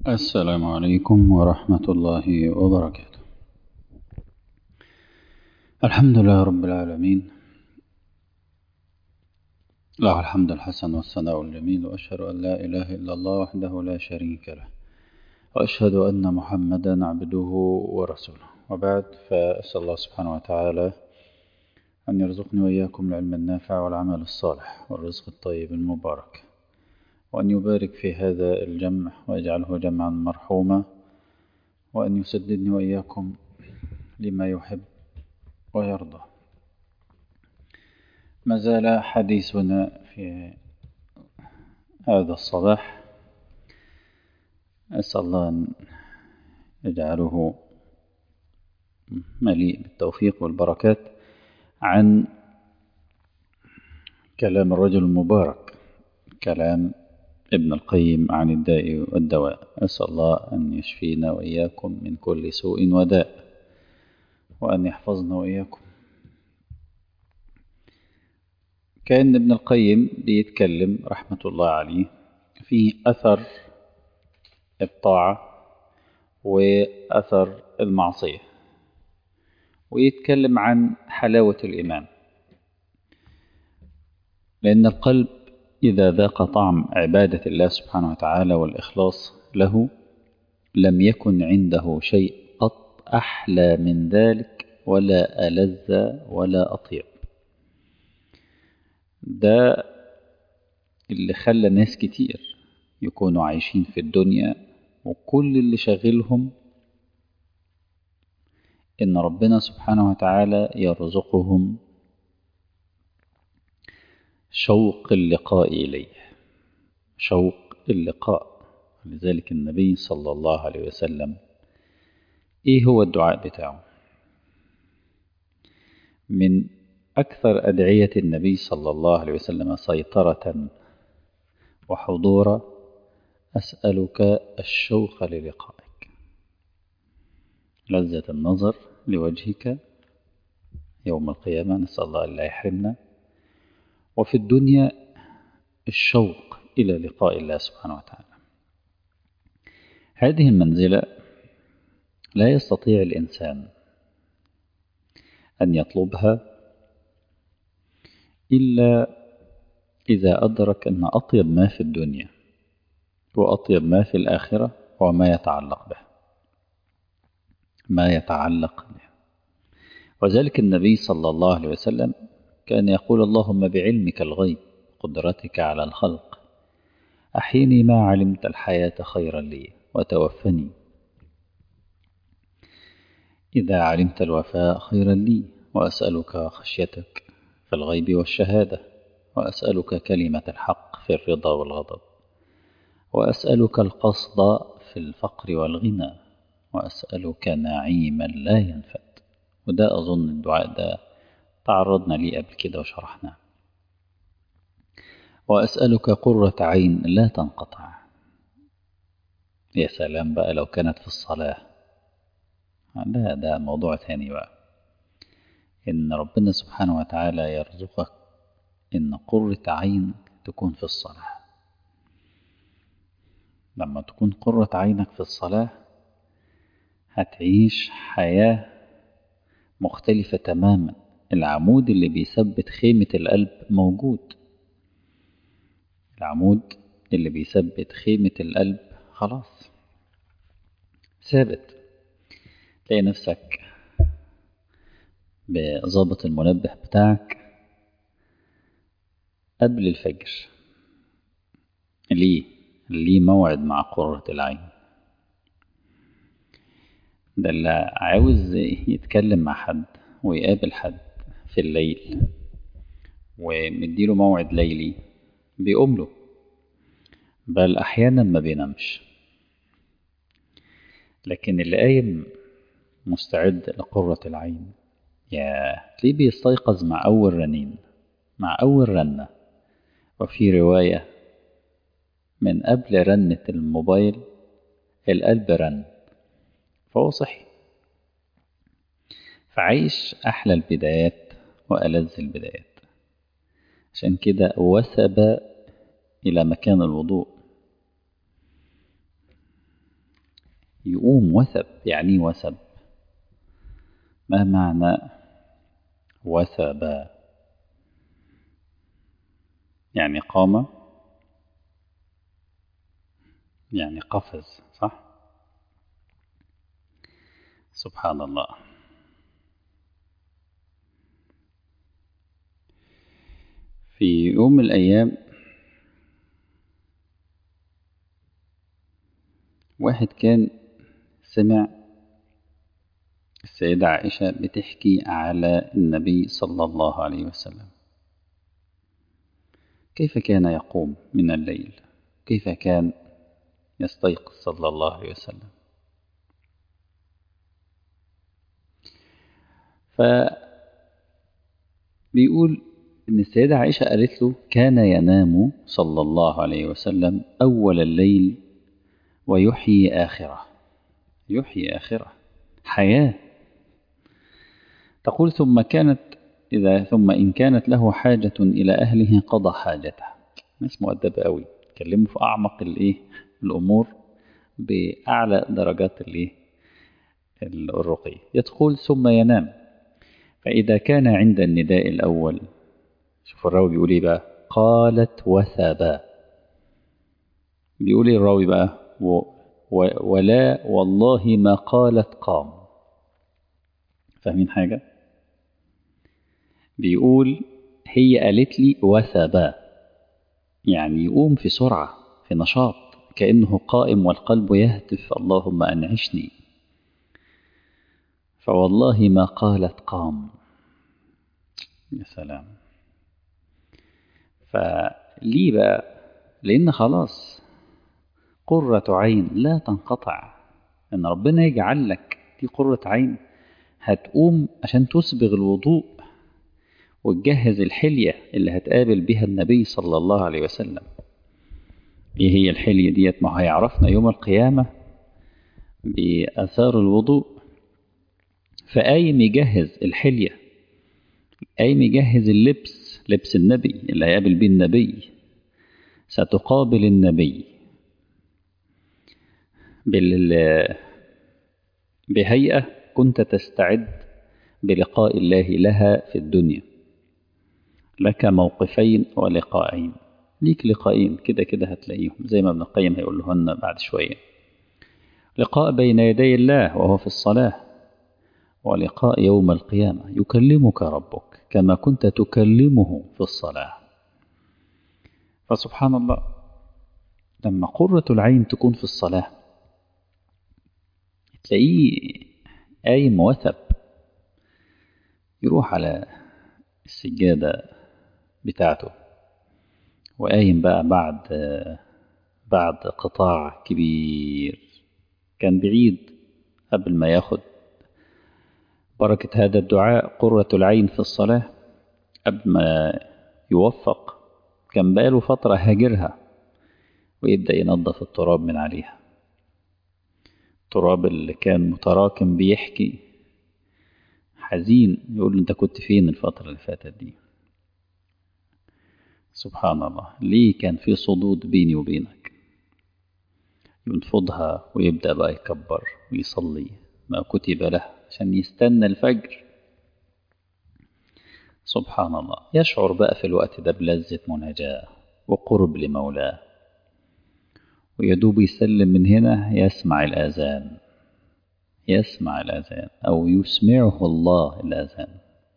السلام عليكم ورحمة الله وبركاته. الحمد لله رب العالمين، له الحمد الحسن والثناء الجميل، وأشهد أن لا إله إلا الله وحده لا شريك له، وأشهد أن محمدا عبده ورسوله. وبعد، فأسأل الله سبحانه وتعالى أن يرزقني وإياكم العلم النافع والعمل الصالح والرزق الطيب المبارك، وأن يبارك في هذا الجمع ويجعله جمعا مرحوما، وأن يسددني وإياكم لما يحب ويرضى. ما زال حديثنا في هذا الصباح، أسأل الله أن يجعله مليء بالتوفيق والبركات، عن كلام الرجل المبارك، كلام ابن القيم عن الداء والدواء. أسأل الله أن يشفينا وإياكم من كل سوء وداء، وأن يحفظنا وإياكم. كان ابن القيم بيتكلم رحمة الله عليه في أثر الطاعة وأثر المعصية، ويتكلم عن حلاوة الإيمان، لأن القلب إذا ذاق طعم عبادة الله سبحانه وتعالى والإخلاص له، لم يكن عنده شيء قط أحلى من ذلك ولا ألذ ولا أطيب. ده اللي خلى ناس كتير يكونوا عايشين في الدنيا وكل اللي شاغلهم إن ربنا سبحانه وتعالى يرزقهم شوق اللقاء إليه، شوق اللقاء. لذلك النبي صلى الله عليه وسلم إيه هو الدعاء بتاعه؟ من أكثر أدعية النبي صلى الله عليه وسلم سيطرة وحضورا: أسألك الشوق للقائك، لذة النظر لوجهك يوم القيامة، نسأل الله أن لا يحرمنا، وفي الدنيا الشوق إلى لقاء الله سبحانه وتعالى. هذه المنزلة لا يستطيع الإنسان أن يطلبها إلا إذا أدرك أن أطيب ما في الدنيا وأطيب ما في الآخرة هو ما يتعلق به، ما يتعلق به. وذلك النبي صلى الله عليه وسلم كان يقول: اللهم بعلمك الغيب قدرتك على الخلق أحيني ما علمت الحياة خيرا لي، وتوفني إذا علمت الوفاء خيرا لي، وأسألك خشيتك في الغيب والشهادة، وأسألك كلمة الحق في الرضا والغضب، وأسألك القصد في الفقر والغنى، وأسألك نعيما لا ينفد. وده أظن الدعاء ده تعرضنا ليه قبل كده وشرحناه. وأسألك قرة عين لا تنقطع. يا سلام بقى لو كانت في الصلاة، لا ده موضوع ثاني بقى، إن ربنا سبحانه وتعالى يرزقك إن قرة عين تكون في الصلاة. لما تكون قرة عينك في الصلاة هتعيش حياة مختلفة تماما. العمود اللي بيثبت خيمة القلب موجود، العمود اللي بيثبت خيمة القلب خلاص ثابت. تلاقي نفسك بظابط المنبه بتاعك قبل الفجر. ليه موعد مع قرة العين. ده اللي عاوز يتكلم مع حد ويقابل حد في الليل ومديله موعد ليلي بيقوم له، بل أحيانا ما بينامش. لكن اللي قايم مستعد لقرة العين، تلاقيه بيستيقظ مع أول رنين، مع أول رنة. وفي رواية من قبل رنة الموبايل القلب رن، فهو صحي. فعيش أحلى البدايات وألذ البدايات. عشان كده وثب إلى مكان الوضوء. يقوم وثب. يعني وثب، ما معنى وثب؟ يعني قام، يعني قفز، صح؟ سبحان الله. في يوم من الأيام واحد كان سمع السيدة عائشة بتحكي على النبي صلى الله عليه وسلم، كيف كان يقوم من الليل، كيف كان يستيقظ صلى الله عليه وسلم. فبيقول إن السيدة عائشة قالت له كان ينام صلى الله عليه وسلم أول الليل ويحيي آخره. يحيي آخره، حياة. تقول ثم إن كانت له حاجة إلى أهله قضى حاجته. ناس مؤدبة قوي، يتكلموا في أعمق الأمور بأعلى درجات الرقي. يدخل ثم ينام، فإذا كان عند النداء الأول، شوف الراوي بيقول إيه بقى، قالت وثبا. بيقول إيه الراوي بقى، ولا والله ما قالت قام. فاهمين حاجة؟ بيقول هي قالت لي وثبا، يعني يقوم في سرعة، في نشاط، كأنه قائم والقلب يهتف اللهم أنعشني. فوالله ما قالت قام. يا سلام. فليه بقى؟ لأن خلاص قرة عين لا تنقطع، إن ربنا يجعل لك دي قرة عين، هتقوم عشان تسبغ الوضوء وتجهز الحلية اللي هتقابل بها النبي صلى الله عليه وسلم. ايه هي الحلية ديت؟ ما هيعرفنا يوم القيامة بأثار الوضوء. فقايم يجهز الحلية، قايم يجهز اللبس، لبس النبي اللي هيقابل بيه النبي. ستقابل النبي بهيئة كنت تستعد بلقاء الله لها في الدنيا. لك موقفين ولقاءين، ليك لقاءين كده كده هتلاقيهم، زي ما ابن القيم هيقول لهن بعد شوية. لقاء بين يدي الله وهو في الصلاة، ولقاء يوم القيامة يكلمك ربك كما كنت تكلمه في الصلاة. فسبحان الله، لما قرة العين تكون في الصلاة تلاقيه قايم وثب، يروح على السجادة بتاعته وقايم بقى بعد قطاع كبير كان بعيد قبل ما ياخد بركة هذا الدعاء قرة العين في الصلاة. قبل ما يوفق كان بقاله فترة هاجرها، ويبدأ ينظف التراب من عليها، التراب اللي كان متراكم. بيحكي حزين، يقول له انت كنت فين الفترة اللي فاتت دي؟ سبحان الله، ليه كان في صدود بيني وبينك؟ ينفضها ويبدأ بقى يكبر ويصلي ما كتب له عشان يستنى الفجر. سبحان الله، يشعر بقى في الوقت ده بلذة مناجاة وقرب لمولاه، ويدوب يسلم من هنا يسمع الآذان، يسمع الآذان أو يسمعه الله الآذان.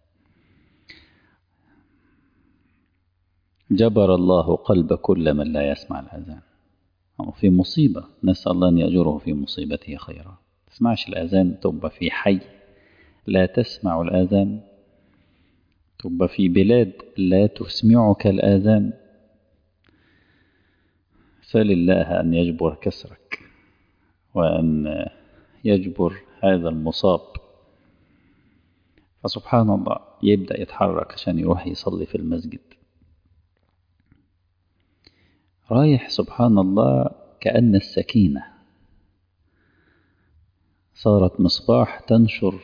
جبر الله قلب كل من لا يسمع الآذان، أو في مصيبة نسأل الله أن يأجره في مصيبته خيرا. تسمعش الآذان تبقى في حي لا تسمع الآذان، تبقى في بلاد لا تسمعك الآذان. سل الله أن يجبر كسرك وأن يجبر هذا المصاب. فسبحان الله، يبدأ يتحرك عشان يروح يصلي في المسجد، رايح سبحان الله كأن السكينة صارت مصباح تنشر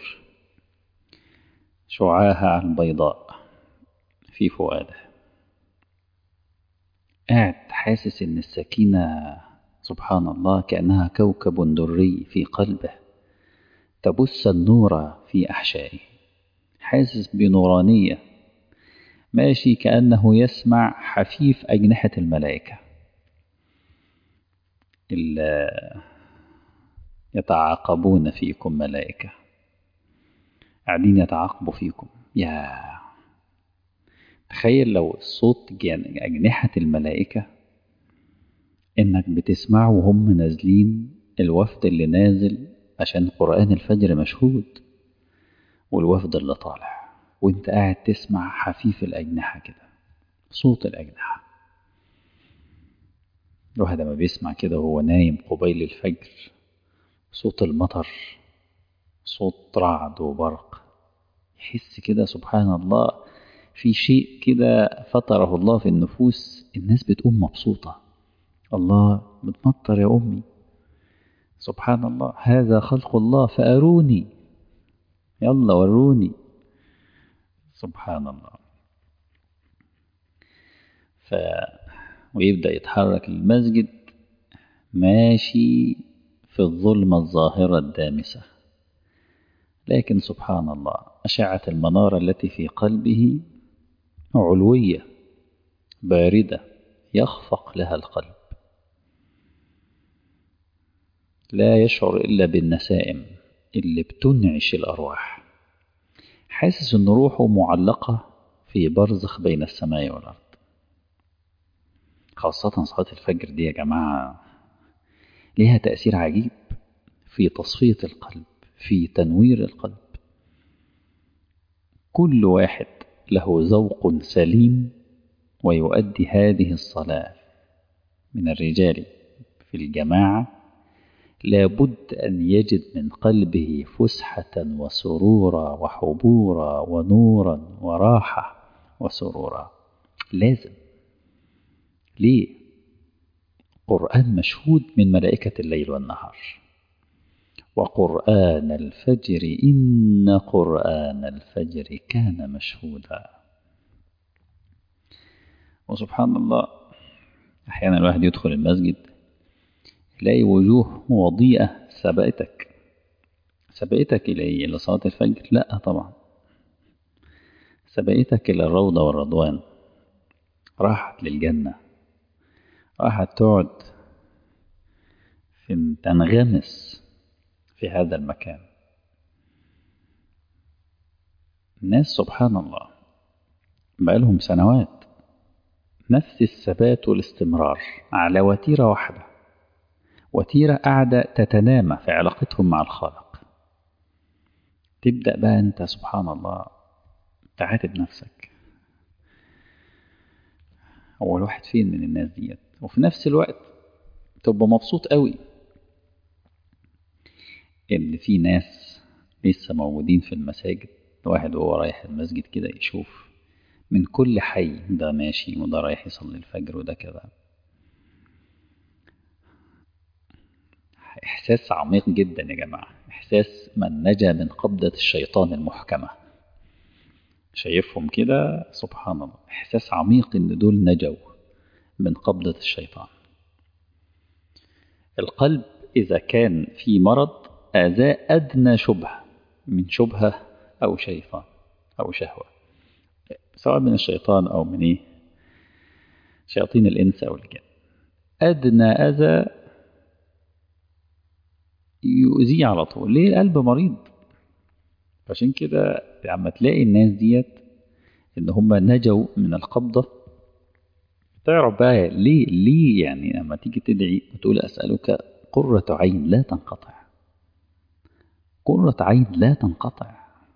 شعاعها على البيضاء في فؤاده. قاعد حاسس إن السكينة سبحان الله، كأنها كوكب دري في قلبه تبث النور في أحشائه، حاسس بنورانية، ماشي كأنه يسمع حفيف أجنحة الملائكة يتعاقبون فيكم ملائكة، قاعدين يتعاقبوا فيكم. يا تخيل لو الصوت أجنحة الملائكة، إنك بتسمعه وهم نازلين، الوفد اللي نازل عشان قرآن الفجر مشهود، والوفد اللي طالع، وانت قاعد تسمع حفيف الأجنحة كده، صوت الأجنحة. الواحد لما بيسمع كده وهو نايم قبيل الفجر، صوت المطر، صوت رعد وبرق، يحس كده سبحان الله في شيء كده فطره الله في النفوس، الناس بتقوم مبسوطة. الله بتمطر يا أمي، سبحان الله، هذا خلق الله فأروني، يلا وروني، سبحان الله. ويبدأ يتحرك المسجد ماشي في الظلمة الظاهرة الدامسة، لكن سبحان الله أشعة المنارة التي في قلبه علوية باردة يخفق لها القلب، لا يشعر إلا بالنسائم اللي بتنعش الأرواح، حاسس أن روحه معلقة في برزخ بين السماء والأرض. خاصة صلاة الفجر دي يا جماعة لها تأثير عجيب في تصفية القلب، في تنوير القلب. كل واحد له ذوق سليم ويؤدي هذه الصلاة من الرجال في الجماعة، لابد أن يجد من قلبه فسحة وسرورا وحبورا ونورا وراحة وسرورا. لازم. ليه؟ قرآن مشهود من ملائكة الليل والنهار، وقرآن الفجر إن قرآن الفجر كان مشهودا. وسبحان الله أحيانا الواحد يدخل المسجد يلاقي وجوه وضيئة سبقتك إلى صلاة الفجر؟ لا طبعا، سبقتك إلى الروضة والرضوان، راحت للجنة، راحت تقعد تنغمس في هذا المكان. الناس سبحان الله بقالهم سنوات نفس الثبات والاستمرار على وتيرة واحدة، وتيرة قاعدة تتنامى في علاقتهم مع الخالق. تبدأ بقى أنت سبحان الله تعاتب نفسك، هو الواحد فين من الناس ديت؟ وفي نفس الوقت تبقى مبسوط قوي إن في ناس لسه موجودين في المساجد. واحد وهو رايح المسجد كده يشوف من كل حي، ده ماشي وده رايح يصلي الفجر وده كذا. إحساس عميق جدا يا جماعة، إحساس من نجا من قبضة الشيطان المحكمة. شايفهم كده سبحان الله، إحساس عميق إن دول نجوا من قبضة الشيطان. القلب إذا كان في مرض آذاه أدنى شبهة من شبهة أو شيطان أو شهوة، سواء من الشيطان أو من شياطين الإنس أو الجن، أدنى أذى يؤذيه على طول. ليه؟ القلب مريض. عشان كده لما تلاقي الناس ديت إن هم نجوا من القبضة، تعرف بقى ليه يعني لما تيجي تدعي وتقول أسألك قرة عين لا تنقطع، قرة عين لا تنقطع،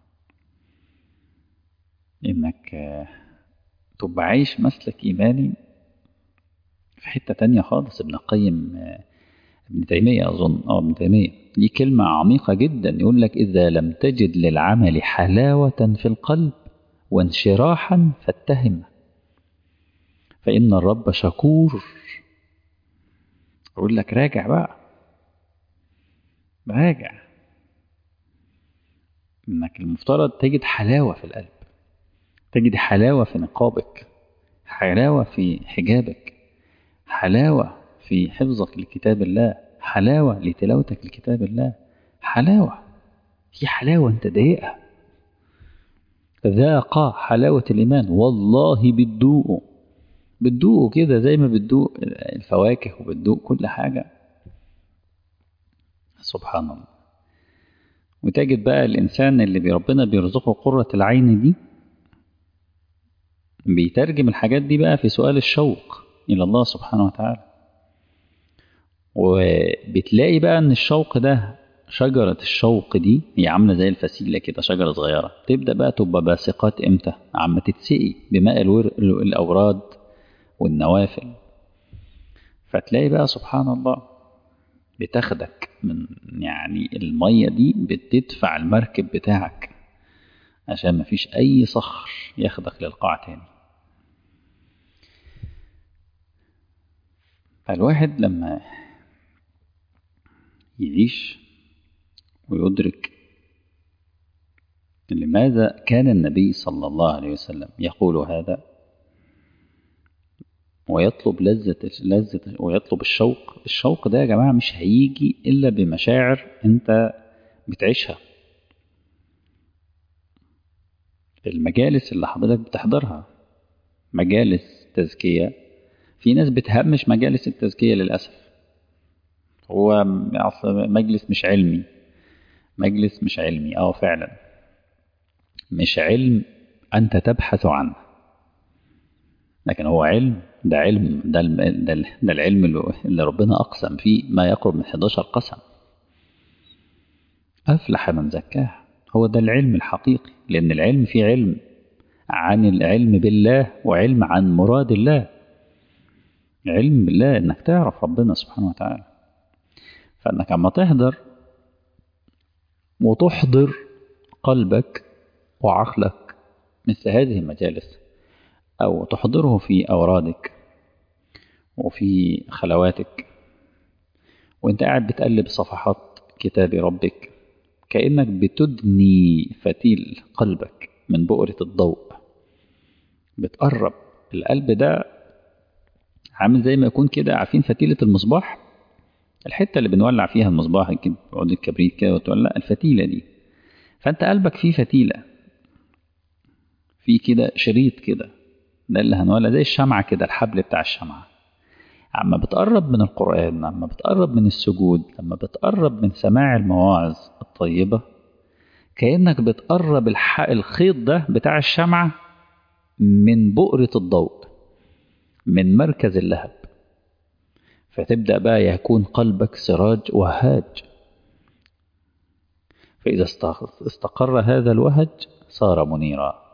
إنك تبقى عايش مسلك إيماني في حتة تانية خالص. ابن القيم، ابن تيمية أظن، ابن تيمية دي كلمة عميقة جدا، يقول لك إذا لم تجد للعمل حلاوة في القلب وانشراحا فاتهم، فإن الرب شكور. يقول لك راجع بقى، راجع، إنك المفترض تجد حلاوة في القلب، تجد حلاوة في نقابك، حلاوة في حجابك، حلاوة في حفظك لكتاب الله، حلاوة لتلاوتك لكتاب الله، حلاوة، في حلاوة أنت ضايقها. ذاق حلاوة الإيمان، والله بتدوقه كده زي ما بتدوق الفواكه وبتدوق كل حاجة. سبحان الله. وتجد بقى الإنسان اللي ربنا بيرزقه قرة العين دي بيترجم الحاجات دي بقى في سؤال الشوق إلى الله سبحانه وتعالى. وبتلاقي بقى ان الشوق ده، شجرة الشوق دي هي عاملة زي الفسيلة كده، شجرة صغيرة تبدأ بقى تبقى باسقات امتى؟ عم تتسقي بماء الأوراد والنوافل. فتلاقي بقى سبحان الله بتاخدك من يعني المية دي بتدفع المركب بتاعك عشان مفيش أي صخر ياخدك للقاع تاني. فالواحد لما يعيش ويدرك لماذا كان النبي صلى الله عليه وسلم يقول هذا ويطلب لذة ويطلب الشوق ده يا جماعة مش هيجي إلا بمشاعر أنت بتعيشها. المجالس اللي حضرتك بتحضرها مجالس تزكية، في ناس بتهمش مجالس التزكية للأسف. هو مجلس مش علمي، مجلس مش علمي، فعلا مش علم أنت تبحث عنه، لكن هو علم، ده علم، ده العلم اللي ربنا أقسم فيه ما يقرب من 11 قسم. أفلح من زكاه، هو ده العلم الحقيقي. لأن العلم فيه علم عن العلم بالله وعلم عن مراد الله. علم بالله إنك تعرف ربنا سبحانه وتعالى. فإنك عما تحضر وتحضر قلبك وعقلك مثل هذه المجالس، أو تحضره في أورادك وفي خلواتك وانت قاعد بتقلب صفحات كتاب ربك، كأنك بتدني فتيل قلبك من بؤرة الضوء، بتقرب القلب ده. عامل زي ما يكون كده، عارفين فتيلة المصباح، الحتة اللي بنولع فيها المصباح، عود الكبريت كده وتولع الفتيلة دي. فانت قلبك فيه فتيلة، فيه كده شريط كده، ده اللي هنولع زي الشمعة كده، الحبل بتاع الشمعة. عما بتقرب من القرآن، عما بتقرب من السجود، لما بتقرب من سماع المواعظ الطيبة، كأنك بتقرب الخيط ده بتاع الشمعة من بؤرة الضوء، من مركز اللهب. فتبدأ بقى يكون قلبك سراج وهاج. فإذا استقر هذا الوهج صار منيرا.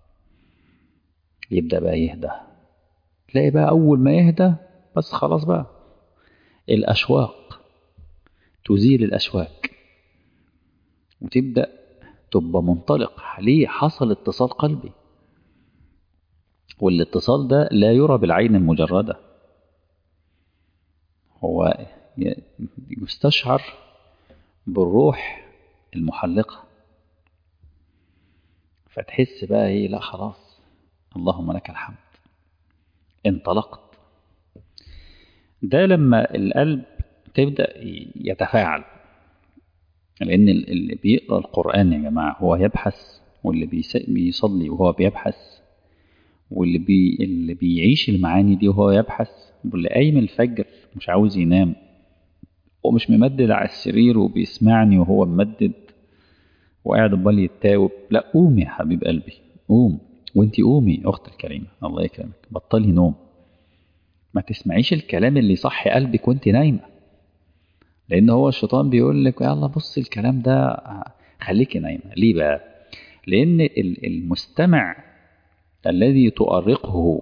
يبدأ بقى يهدى، تلاقي بقى أول ما يهدى بس خلاص بقى الأشواق تزيل الأشواك، وتبدأ تبقى منطلق. ليه؟ حصل اتصال قلبي، والاتصال ده لا يرى بالعين المجردة، هو يستشعر بالروح المحلقة. فتحس بقى ايه، لا خلاص اللهم لك الحمد، انطلقت. ده لما القلب تبدأ يتفاعل. لأن اللي بيقرأ القرآن يا جماعة هو يبحث، واللي بيصلي وهو بيبحث، اللي بيعيش المعاني دي وهو يبحث، واللي قايم الفجر مش عاوز ينام ومش ممدد على السرير وبيسمعني وهو ممدد وقاعد بال يتاوب. لا، قومي يا حبيب قلبي، قوم. وانتي قومي أخت الكريمة، الله يكرمك، بطلي نوم. ما تسمعيش الكلام اللي يصحي قلبك وانتي نايمة، لأن هو الشيطان بيقول لك يلا بص الكلام ده خليكي نايمة. ليه بقى؟ لأن المستمع الذي تؤرقه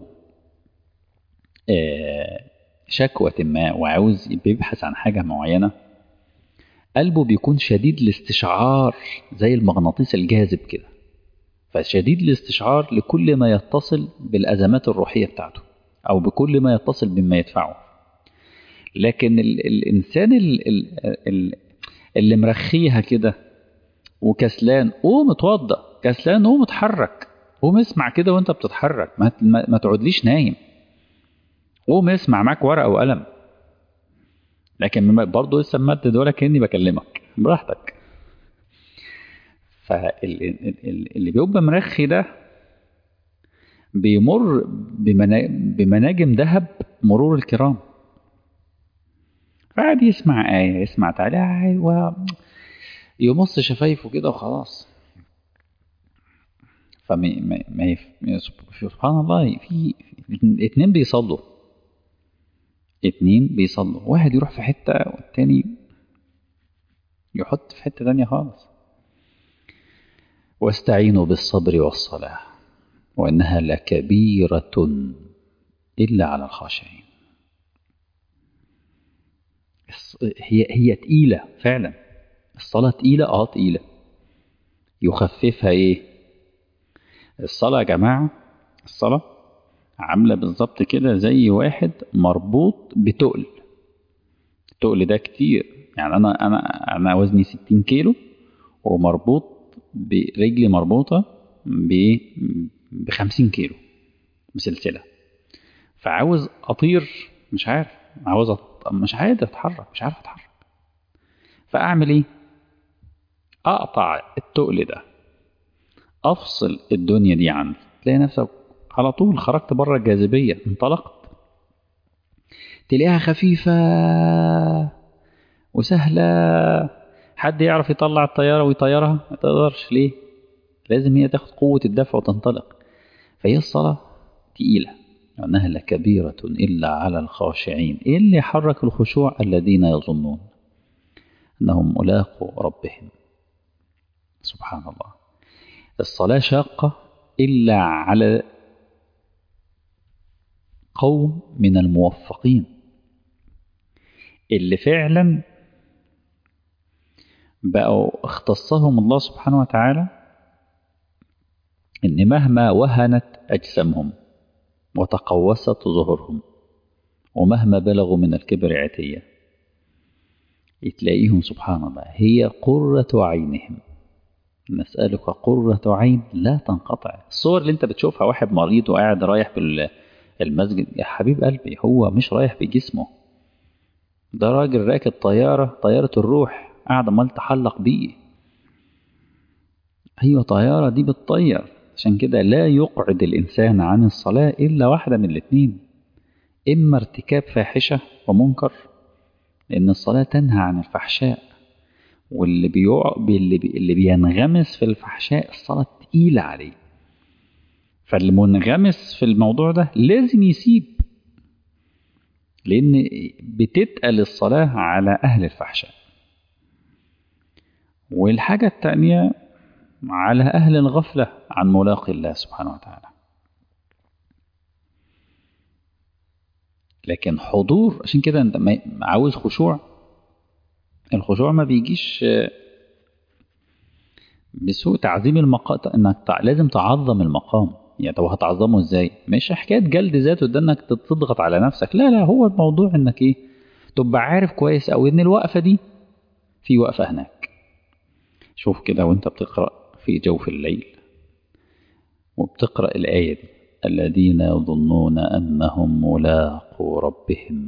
شكوى ما وعاوز بيبحث عن حاجة معينة، قلبه بيكون شديد الاستشعار زي المغناطيس الجاذب كده، فشديد الاستشعار لكل ما يتصل بالأزمات الروحية بتاعته أو بكل ما يتصل بما يدفعه. لكن الإنسان اللي مرخيها كده وكسلان، قوم اتوضى، كسلان قوم اتحرك، قوم اسمع كده وانت بتتحرك، ما تقعدليش نايم، قوم اسمع، معاك ورقة وقلم، لكن برضه لسه ممدد ولا كأني بكلمك براحتك. فاللي بيبقى مرخي ده بيمر بمناجم ذهب مرور الكرام، فقعد يسمع آية يسمع تعالى ويمص شفايفه كده وخلاص. سبحان الله، في اتنين بيصلوا، واحد يروح في حتة والتاني يحط في حتة تانية خالص. واستعينوا بالصبر والصلاة وإنها لكبيرة إلا على الخاشعين. هي تقيلة فعلا، الصلاة تقيلة، تقيلة. يخففها ايه؟ الصلاة يا جماعة، الصلاة عاملة بالظبط كده زي واحد مربوط بتقل. التقل ده كتير، يعني انا وزني 60 كيلو ومربوط برجلي مربوطة ب 50 كيلو بسلسلة، فعاوز اطير مش عارف، مش عارف اتحرك. فاعمل ايه؟ اقطع التقل ده، افصل الدنيا دي عني، تلاقي نفسك على طول خرجت بره الجاذبية، انطلقت. تلاقيها خفيفة وسهلة. حد يعرف يطلع الطيارة ويطيرها؟ ما تقدرش. ليه؟ لازم هي تاخد قوة الدفع وتنطلق. فهي الصلاة تقيلة، لأنها لكبيرة إلا على الخاشعين. إيه اللي يحرك الخشوع؟ الذين يظنون أنهم ملاقوا ربهم. سبحان الله. الصلاة شاقة إلا على قوم من الموفقين اللي فعلا بقوا اختصهم الله سبحانه وتعالى، إن مهما وهنت أجسامهم وتقوست ظهورهم ومهما بلغوا من الكبر عتية، تلاقيهم سبحان الله هي قرة عينهم. نسألك قرة عين لا تنقطع. الصور اللي انت بتشوفها واحد مريض وقاعد رايح بالمسجد، يا حبيب قلبي هو مش رايح بجسمه، ده راجل راكب طيارة الروح قاعد عمال تحلق بيه. أيوة، طيارة دي بتطير. عشان كده لا يقعد الإنسان عن الصلاة إلا واحدة من الاتنين: إما ارتكاب فاحشة ومنكر، لأن الصلاة تنهى عن الفحشاء، اللي بينغمس في الفحشاء الصلاة تقيلة عليه. فالمنغمس في الموضوع ده لازم يسيب، لأن بتتقل الصلاة على أهل الفحشاء. والحاجة التانية على أهل الغفلة عن ملاقي الله سبحانه وتعالى. لكن حضور، عشان كده انت عاوز خشوع. الخشوع ما بيجيش بسوء تعظيم المقام، انك لازم تعظم المقام. يعني طب هتعظمه ازاي؟ مش حكايه جلد ذاته ده انك تضغط على نفسك، لا هو الموضوع انك ايه، تبقى عارف كويس قوي ان الوقفه دي في وقفه هناك. شوف كده وانت بتقرا في جوف الليل وبتقرا الايه دي: الذين يظنون انهم ملاقو ربهم.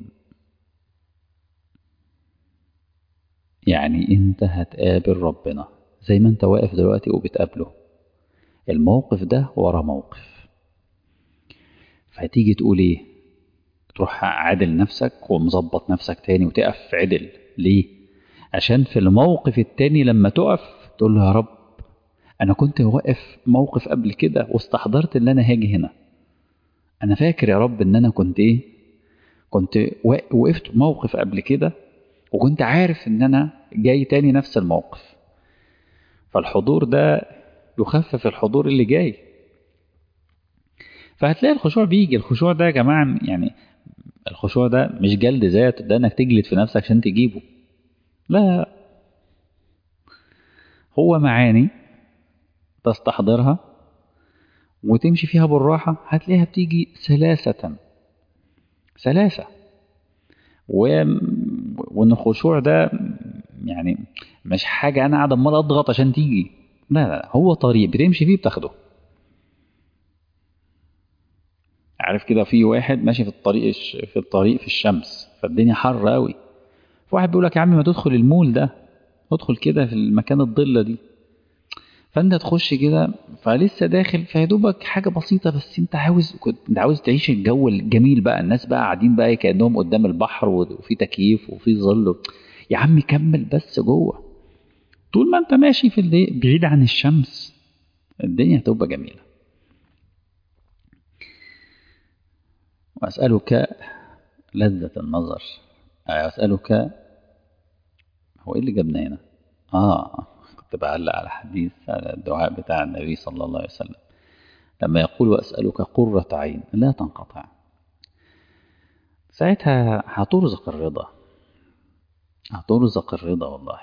يعني انت هتقابل ربنا زي ما انت واقف دلوقتي وبتقابله. الموقف ده ورا موقف، فهتيجي تقول ايه؟ تروح عادل نفسك ومظبط نفسك تاني وتقف عدل. ليه؟ عشان في الموقف التاني لما تقف تقول له: يا رب انا كنت واقف موقف قبل كده واستحضرت ان انا هاجي هنا. انا فاكر يا رب ان انا كنت ايه، كنت وقفت موقف قبل كده وكنت عارف ان انا جاي تاني نفس الموقف. فالحضور ده يخفف الحضور اللي جاي. فهتلاقي الخشوع بيجي. الخشوع ده يا جماعة يعني الخشوع ده مش جلد ذات، ده انك تجلد في نفسك عشان تجيبه. لا، هو معاني تستحضرها وتمشي فيها بالراحة، هتلاقيها بتيجي سلاسة. وان الخشوع ده يعني مش حاجة انا قاعد امال اضغط عشان تيجي. لا، هو طريق بتمشي فيه بتاخده. عارف كده، في واحد ماشي في الطريق في الشمس، فالدنيا حر قوي، واحد بيقول لك يا عم ما تدخل المول ده، ادخل كده في المكان الضلة دي، فانت تخش كده فلسه داخل فيدوبك حاجة بسيطة، بس انت عاوز تعيش الجو الجميل بقى، الناس بقى قاعدين بقى كأنهم قدام البحر وفي تكييف وفي ظل. يا عم كمل بس جوه، طول ما انت ماشي في بعيد عن الشمس الدنيا هتبقى جميلة. وأسألك لذة النظر، أسألك، هو إيه اللي جابنا هنا؟ كنت بعلق على حديث على الدعاء بتاع النبي صلى الله عليه وسلم لما يقول وأسألك قرة عين لا تنقطع، ساعتها هترزق الرضا، هترزق الرضا والله،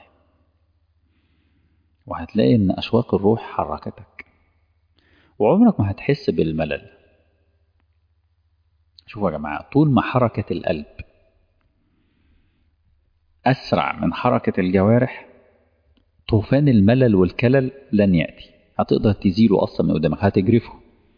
وهتلاقي إن أشواق الروح حركتك، وعمرك ما هتحس بالملل. شوفوا يا جماعة، طول ما حركة القلب أسرع من حركة الجوارح، طوفان الملل والكلل لن يأتي، هتقدر تزيله أصلا من قدامك، هتجرفه.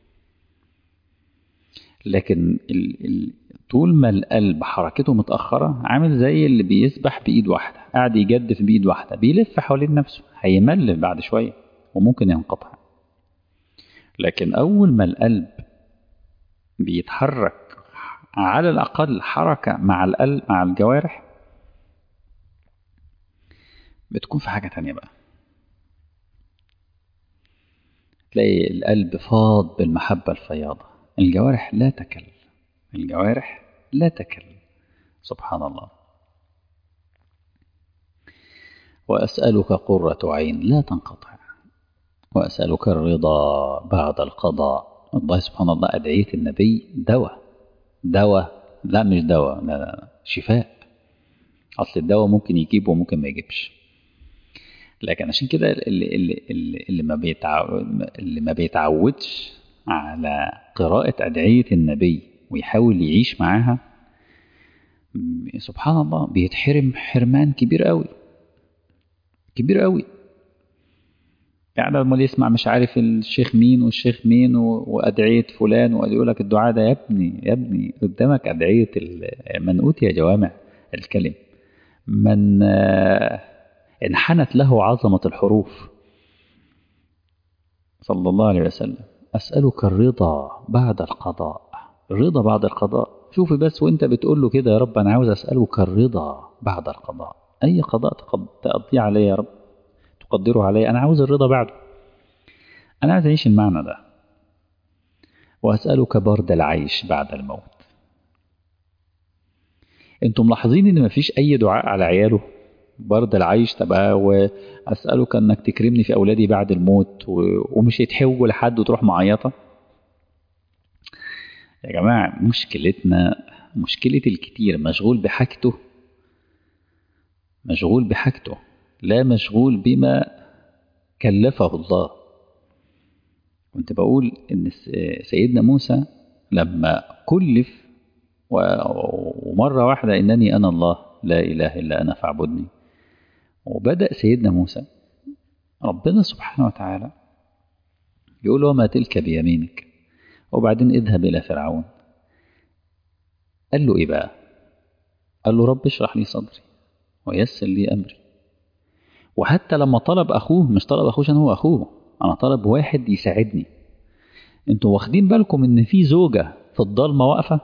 لكن طول ما القلب حركته متأخرة، عامل زي اللي بيسبح بإيد واحدة، قاعد يجدف بإيد واحدة، بيلف حوالين نفسه، هيمل بعد شوية وممكن ينقطع. لكن أول ما القلب بيتحرك على الأقل حركة مع القلب مع الجوارح، بتكون في حاجة تانية بقى، تلاقي القلب فاض بالمحبة الفياضة، الجوارح لا تكل، الجوارح لا تكل، سبحان الله. وأسألك قرة عين لا تنقطع، وأسألك الرضا بعد القضاء. والله سبحان الله، أدعية النبي دواء، لا مش دواء، لا شفاء. أصل الدواء ممكن يجيب وممكن ما يجيبش، لكن عشان كده اللي ما بيتعودش على قراءة أدعية النبي ويحاول يعيش معاها، سبحان الله بيتحرم حرمان كبير قوي، كبير قوي. يعني لما يسمع مش عارف الشيخ مين والشيخ مين وأدعية فلان، ويقول لك الدعاء ده، يا ابني قدامك أدعية من أوتي جوامع الكلم، من انحنت له عظمة الحروف، صلى الله عليه وسلم. أسألك الرضا بعد القضاء، الرضا بعد القضاء. شوفي بس وانت بتقول له كده، يا رب أنا عاوز أسألك الرضا بعد القضاء، أي قضاء تقضيه علي يا رب، تقدره علي، أنا عاوز الرضا بعده، أنا عاوز أعيش المعنى ده. وأسألك برد العيش بعد الموت. انتم ملاحظين ان مفيش أي دعاء على عياله برد العيش تبقى، وأسألك أنك تكرمني في أولادي بعد الموت، ومش يتحول لحد وتروح معيطة. يا جماعة مشكلتنا، مشكلة الكتير مشغول بحاجته، مشغول بحاجته، لا مشغول بما كلفه الله. كنت بقول إن سيدنا موسى لما كلف ومرة واحدة إنني أنا الله لا إله إلا أنا فاعبدني، وبدأ سيدنا موسى ربنا سبحانه وتعالى يقول له وما تلك بيمينك، وبعدين اذهب إلى فرعون. قال له إيه بقى؟ قال له رب اشرح لي صدري ويسر لي أمري. وحتى لما طلب أخوه، مش طلب أخوه عشان هو أخوه، أنا طلب واحد يساعدني. انتوا واخدين بالكم إن في زوجة في الضلمة واقفة؟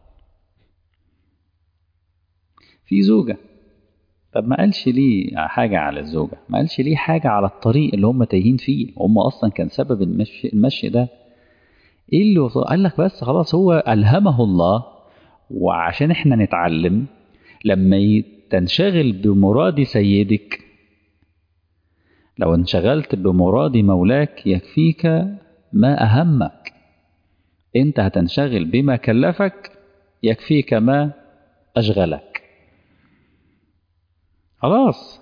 في زوجة. طب ما قالش ليه حاجة على الزوجة، ما قالش ليه حاجة على الطريق اللي هم تايهين فيه، هم أصلا كان سبب المشي ده إيه اللي قال لك بس خلاص هو ألهمه الله. وعشان إحنا نتعلم، لما تنشغل بمراد سيدك، لو انشغلت بمراد مولاك يكفيك ما أهمك، أنت هتنشغل بما كلفك يكفيك ما أشغلك، خلاص.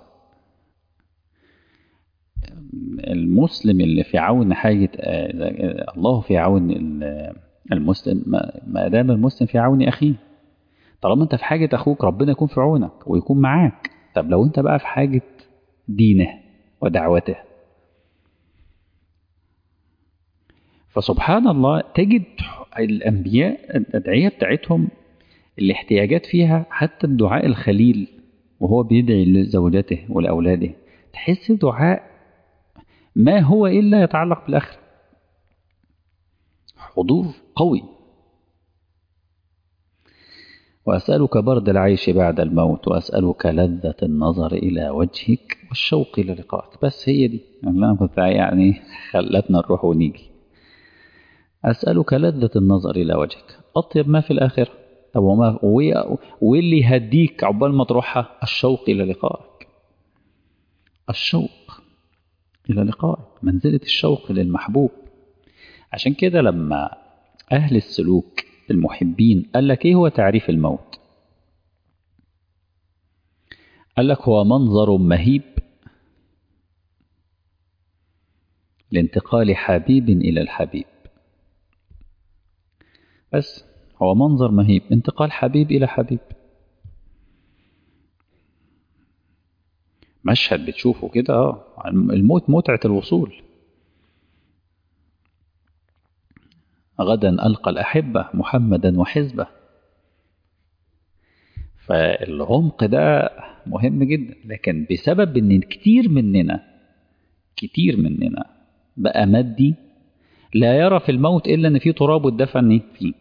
المسلم اللي في عون حاجة الله في عون المسلم، ما دام المسلم في عون أخيه. طالما أنت في حاجة أخوك ربنا يكون في عونك ويكون معاك. طب لو أنت بقى في حاجة دينه ودعوته، فسبحان الله تجد الأنبياء الأدعية بتاعتهم الاحتياجات فيها، حتى الدعاء الخليل وهو بيدعي لزوجته ولأولاده، تحس دعاء ما هو إلا يتعلق بالآخرة، حضور قوي. وأسألك برد العيش بعد الموت، وأسألك لذة النظر إلى وجهك والشوق إلى لقائك. بس هي دي اللي أنا كنت يعني خلتنا نروح ونيجي. أسألك لذة النظر إلى وجهك، أطيب ما في الآخرة. طب واللي يهديك عقبال ما تروحها؟ الشوق إلى لقائك، الشوق إلى لقائك، منزلة الشوق للمحبوب. عشان كده لما أهل السلوك المحبين قال لك إيه هو تعريف الموت؟ قال لك هو منظر مهيب لانتقال حبيب إلى الحبيب. بس هو منظر مهيب، انتقال حبيب إلى حبيب. مشهد بتشوفه كده، الموت متعة الوصول. غدا ألقى الأحبة محمدا وحزبه. فالعمق ده مهم جدا، لكن بسبب ان كتير مننا بقى مادي، لا يرى في الموت إلا أن في تراب والدفن فيه.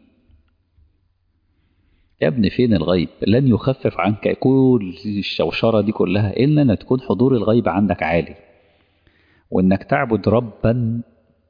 يا ابني فين الغيب؟ لن يخفف عنك كل الشوشرة دي كلها إلا أن تكون حضور الغيب عندك عالي، وأنك تعبد ربا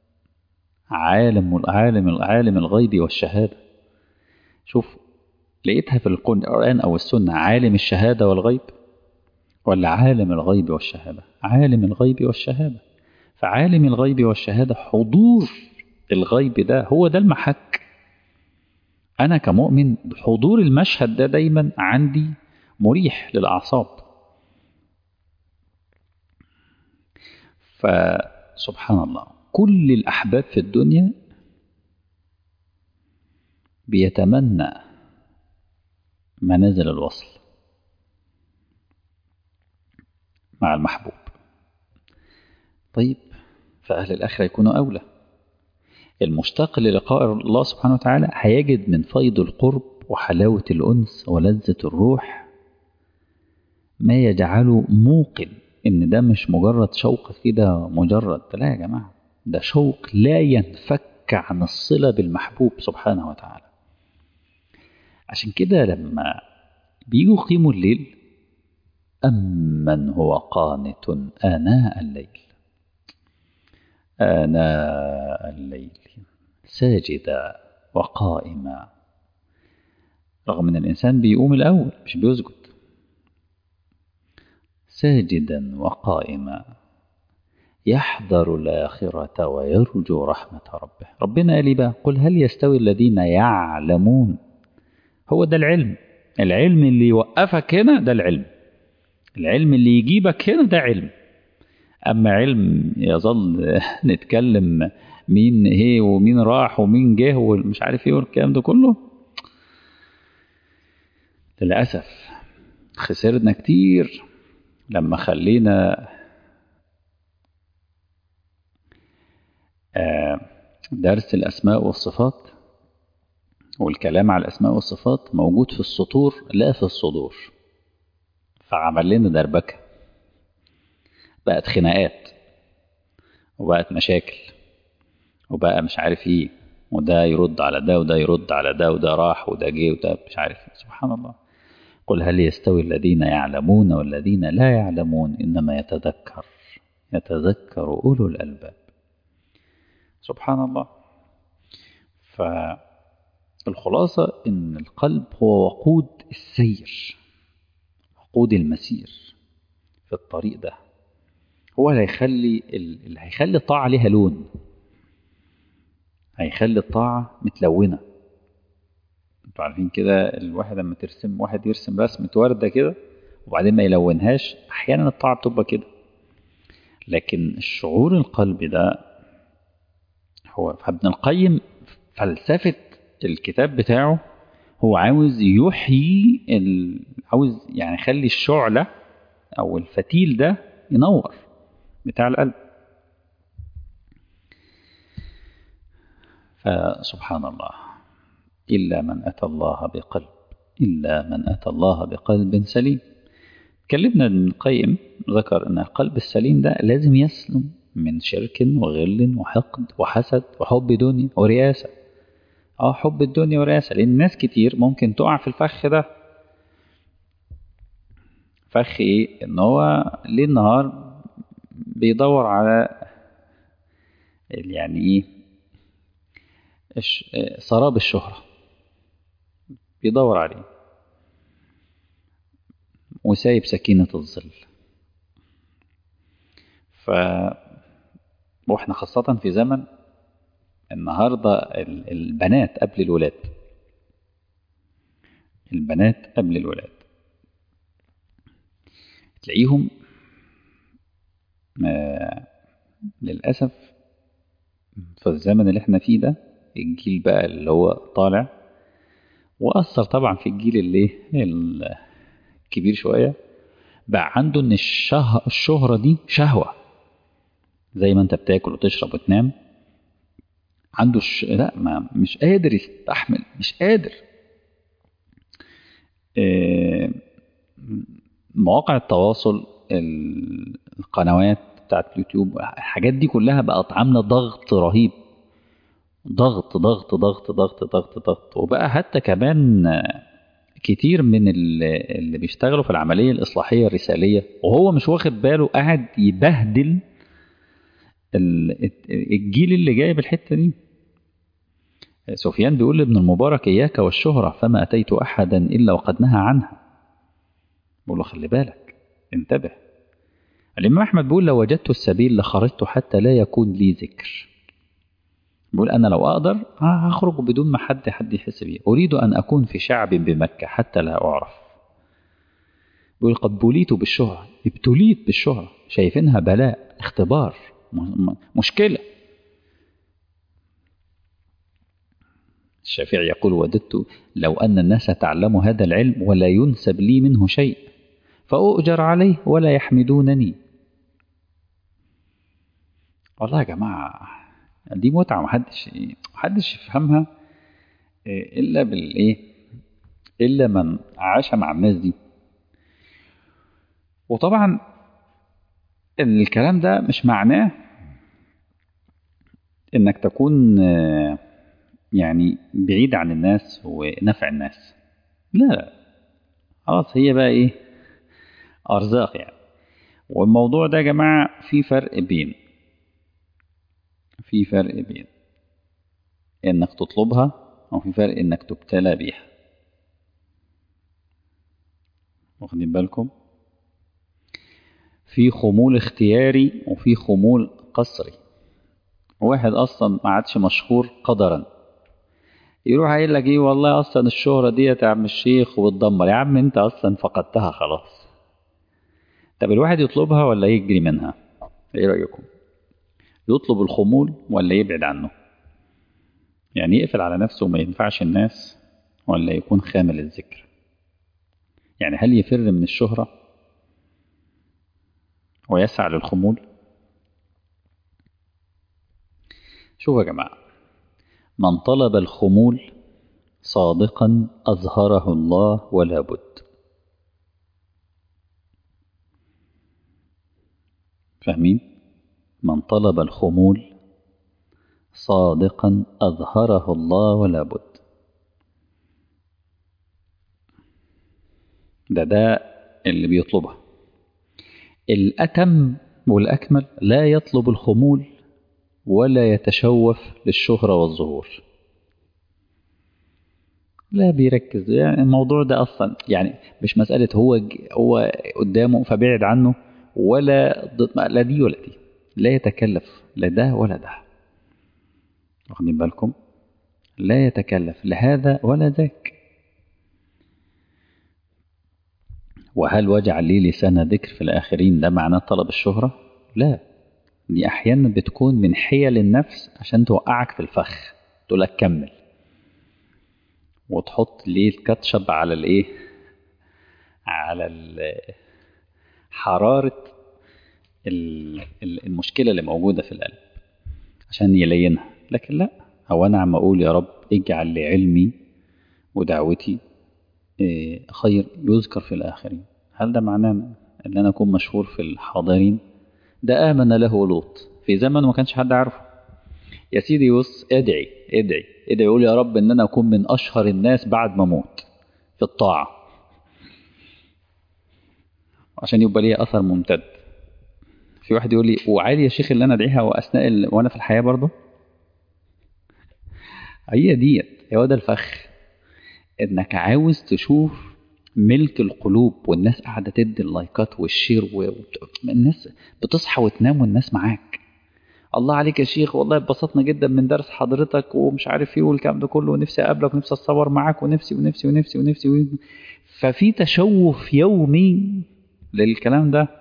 عالم الغيب والشهادة. شوف، لقيتها في القرآن أو السنة عالم الشهادة والغيب، ولا عالم الغيب والشهادة؟ عالم الغيب والشهادة. فعالم الغيب والشهادة حضور الغيب ده هو ده المحك. أنا كمؤمن حضور المشهد ده دايما عندي مريح للأعصاب. فسبحان الله، كل الأحباب في الدنيا بيتمنى منازل الوصل مع المحبوب. طيب فأهل الآخرة يكونوا أولى. المشتاق للقاء الله سبحانه وتعالى هيجد من فيض القرب وحلاوة الأنس ولذة الروح ما يجعله موقن إن ده مش مجرد شوق كده مجرد، لا يا جماعة، ده شوق لا ينفك عن الصلة بالمحبوب سبحانه وتعالى. عشان كده لما بيجوا يقيموا الليل، أمن هو قانت آناء الليل ساجدا وقائما. رغم ان الانسان بيقوم الاول مش بيسجد، ساجدا وقائما يحذر الآخرة ويرجو رحمة ربه. ربنا قال بقى قل هل يستوي الذين يعلمون. هو ده العلم. العلم اللي يوقفك هنا ده العلم اللي يجيبك هنا ده علم. أما علم يظل نتكلم مين ايه ومين راح ومين جه ومش عارف ايه والكلام ده كله، للأسف خسرنا كتير لما خلينا درس الأسماء والصفات والكلام على الأسماء والصفات موجود في السطور لا في الصدور. فعمل لنا دربكة، بقت خناقات وبقت مشاكل وبقى مش عارف ايه، وده يرد على ده وده يرد على ده وده راح وده جه وده مش عارف ايه. سبحان الله. قل هل يستوي الذين يعلمون والذين لا يعلمون إنما يتذكر أولو الألباب. سبحان الله. فالخلاصة إن القلب هو وقود السير، وقود المسير في الطريق ده. هو اللي هيخلي الطاعة ليها لون، هيخلي الطاعة متلونة. انتوا عارفين كده الواحد لما واحد يرسم رسمة وردة كده وبعدين ما يلونهاش، أحيانا الطاعة بتبقى كده. لكن الشعور القلبي ده هو ابن القيم فلسفة الكتاب بتاعه هو عاوز يحيي عاوز يعني يخلي الشعلة أو الفتيل ده ينور بتاع القلب. فسبحان الله، إلا من أتى الله بقلب سليم. اتكلمنا ابن القيم ذكر أن القلب السليم ده لازم يسلم من شرك وغل وحقد وحسد وحب دنيا ورياسة. حب الدنيا ورياسة، لأن ناس كتير ممكن تقع في الفخ ده. فخ إيه؟ إن هو ليل نهار بيدور على يعني إيه سراب الشهرة، بيدور عليه وسايب سكينة الظل. واحنا خاصة في زمن النهاردة البنات قبل الولاد، البنات قبل الولاد تلاقيهم للأسف في الزمن اللي احنا فيه ده، الجيل بقى اللي هو طالع وأثر طبعا في الجيل اللي الكبير شوية، بقى عنده ان الشهرة دي شهوة، زي ما انت بتاكل وتشرب وتنام. عنده لا، ما مش قادر يستحمل، مش قادر. مواقع التواصل، القنوات بتاعت اليوتيوب، الحاجات دي كلها بقت عاملة ضغط رهيب، ضغط ضغط ضغط ضغط ضغط ضغط. وبقى حتى كمان كتير من اللي بيشتغلوا في العملية الإصلاحية الرسالية وهو مش واخد باله قاعد يبهدل الجيل اللي جاي بالحتة دي. سفيان بيقول لابن المبارك: إياك والشهرة فما أتيت أحدا إلا وقد نهى عنها. بيقول له خلي بالك، انتبه. الإمام أحمد بيقول: لو وجدت السبيل لخرجت حتى لا يكون لي ذكر. بيقول أنا لو أقدر هخرج بدون ما حد يحس بي. أريد أن أكون في شعب بمكة حتى لا أعرف. بيقول: قد بليت بالشهرة، ابتليت بالشهرة، شايفينها بلاء، اختبار، مشكلة. الشافعي يقول: وددت لو أن الناس تعلموا هذا العلم ولا ينسب لي منه شيء، فأؤجر عليه ولا يحمدونني. والله يا جماعة دي متعة محدش يفهمها إلا بالإيه، إلا من عاش مع الناس دي. وطبعا الكلام ده مش معناه إنك تكون يعني بعيد عن الناس ونفع الناس، لا، خلاص هي بقى إيه، أرزاق يعني. والموضوع ده يا جماعة في فرق بين إنك تطلبها، أو في فرق إنك تبتلى بيها. واخدين بالكم؟ في خمول اختياري وفي خمول قصري. واحد أصلا ما عادش مشهور قدرا، يروح قايل لك ايه، والله اصلا الشهرة دي يا عم الشيخ وبتدمر. يا عم انت اصلا فقدتها خلاص. طب الواحد يطلبها ولا يجري منها؟ ايه رأيكم؟ يطلب الخمول ولا يبعد عنه؟ يعني يقفل على نفسه وما ينفعش الناس، ولا يكون خامل الذكر؟ يعني هل يفر من الشهرة ويسعى للخمول؟ شوفوا يا جماعة، من طلب الخمول صادقا أظهره الله ولا بد. فاهمين؟ من طلب الخمول صادقا أظهره الله ولا بد. ده اللي بيطلبها. الأتم والأكمل لا يطلب الخمول ولا يتشوف للشهرة والظهور، لا بيركز. يعني الموضوع ده أصلا يعني مش مسألة هو قدامه فبعد عنه، ولا لا دي ولا دي، لا يتكلف لا ده ولا ده. واخدين بالكم؟ لا يتكلف لهذا ولا ذاك. وهل وجعل لي لسان ذكر في الآخرين ده معناه طلب الشهرة؟ لا، دي أحيانا بتكون من حيل النفس عشان توقعك في الفخ، تقول لك كمل، وتحط ليه الكاتشب على الايه، على حرارة المشكلة اللي موجودة في القلب عشان يلينها. لكن لا، هو أنا عم أقول يا رب اجعل لعلمي ودعوتي خير يذكر في الآخرين. هل ده معناه اللي أنا أكون مشهور في الحاضرين، ده آمن له لوط في زمن ما كانش حد عارفه. يا سيدي بص، ادعي ادعي ادعي، يقول يا رب إن أنا أكون من أشهر الناس بعد ما أموت في الطاعة، عشان يبقى ليه أثر ممتد. في واحد يقول لي وعادي يا شيخ اللي أنا أدعيها وأنا في الحياة برضه. هي ديت، هو ده الفخ، إنك عاوز تشوف ملك القلوب والناس قاعدة تدي اللايكات والشير الناس بتصحى وتنام والناس معاك. الله عليك يا شيخ، والله اتبسطنا جدا من درس حضرتك ومش عارف ايه والكلام ده كله، ونفسي اقابلك ونفسي اتصور معاك ونفسي ونفسي ونفسي ونفسي, ونفسي. ففي تشوف يومي للكلام ده.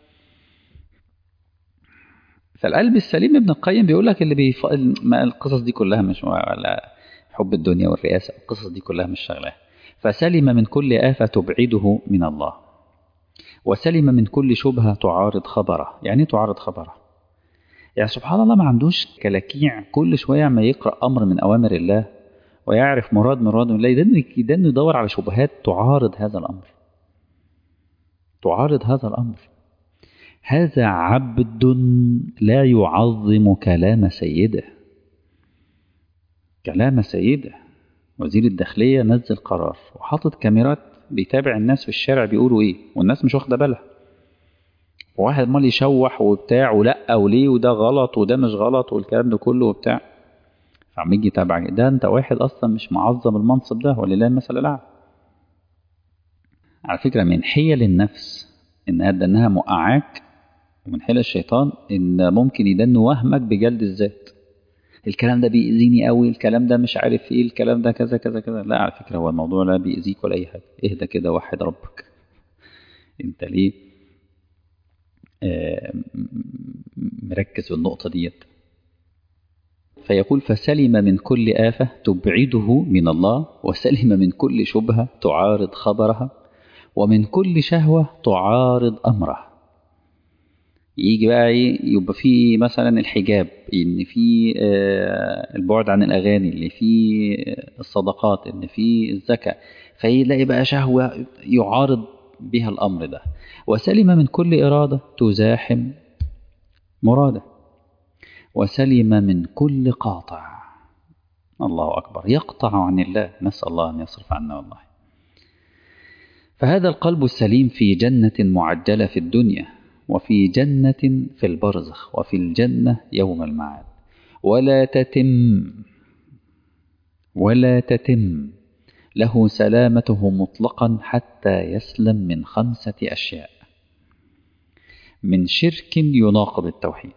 فالقلب السليم ابن القيم بيقول لك ما القصص دي كلها مش ولا حب الدنيا والرئاسة، القصص دي كلها مش شغلاه. فسلم من كل آفة تبعده من الله، وسلم من كل شبهة تعارض خبره. يعني تعارض خبره، يعني سبحان الله ما عندوش كلاكيع كل شوية ما يقرأ أمر من أوامر الله ويعرف مراد الله يدن يدور على شبهات تعارض هذا الأمر، تعارض هذا الأمر. هذا عبد لا يعظم كلام سيده. كلام سيده وزير الداخلية نزل قرار وحاطط كاميرات بيتابع الناس في الشارع بيقولوا ايه، والناس مش واخدة بالها، وواحد مال يشوح وبتاع ولا وليه وده غلط وده مش غلط والكلام ده كله وبتاع، فعم يجي يتابعك. ده انت واحد اصلا مش معظم المنصب ده، ولله المثل الاعلى. على فكرة من حيل النفس انها موقعاك، ومن حيل الشيطان ان ممكن يدن وهمك بجلد الذات. الكلام ده بيأذيني قوي، الكلام ده مش عارف ايه، الكلام ده كذا كذا كذا. لا على فكرة هو الموضوع لا بيأذيك ولا اي حاجة. اهدى كده، وحد ربك. انت ليه مركز في النقطة ديت؟ فيقول فسلم من كل آفة تبعده من الله، وسلم من كل شبهة تعارض خبرها، ومن كل شهوة تعارض أمره. يجي بقى يبقى في مثلا الحجاب، ان في البعد عن الاغاني، اللي في الصدقات، ان في الزكاة، فيلاقي بقى شهوة يعارض بها الامر ده. وسلم من كل إرادة تزاحم مراده، وسلم من كل قاطع، الله أكبر، يقطع عن الله، نسأل الله أن يصرف عنا والله. فهذا القلب السليم في جنة معجلة في الدنيا، وفي جنة في البرزخ، وفي الجنة يوم المعاد. ولا تتم له سلامته مطلقا حتى يسلم من 5 أشياء: من شرك يناقض التوحيد،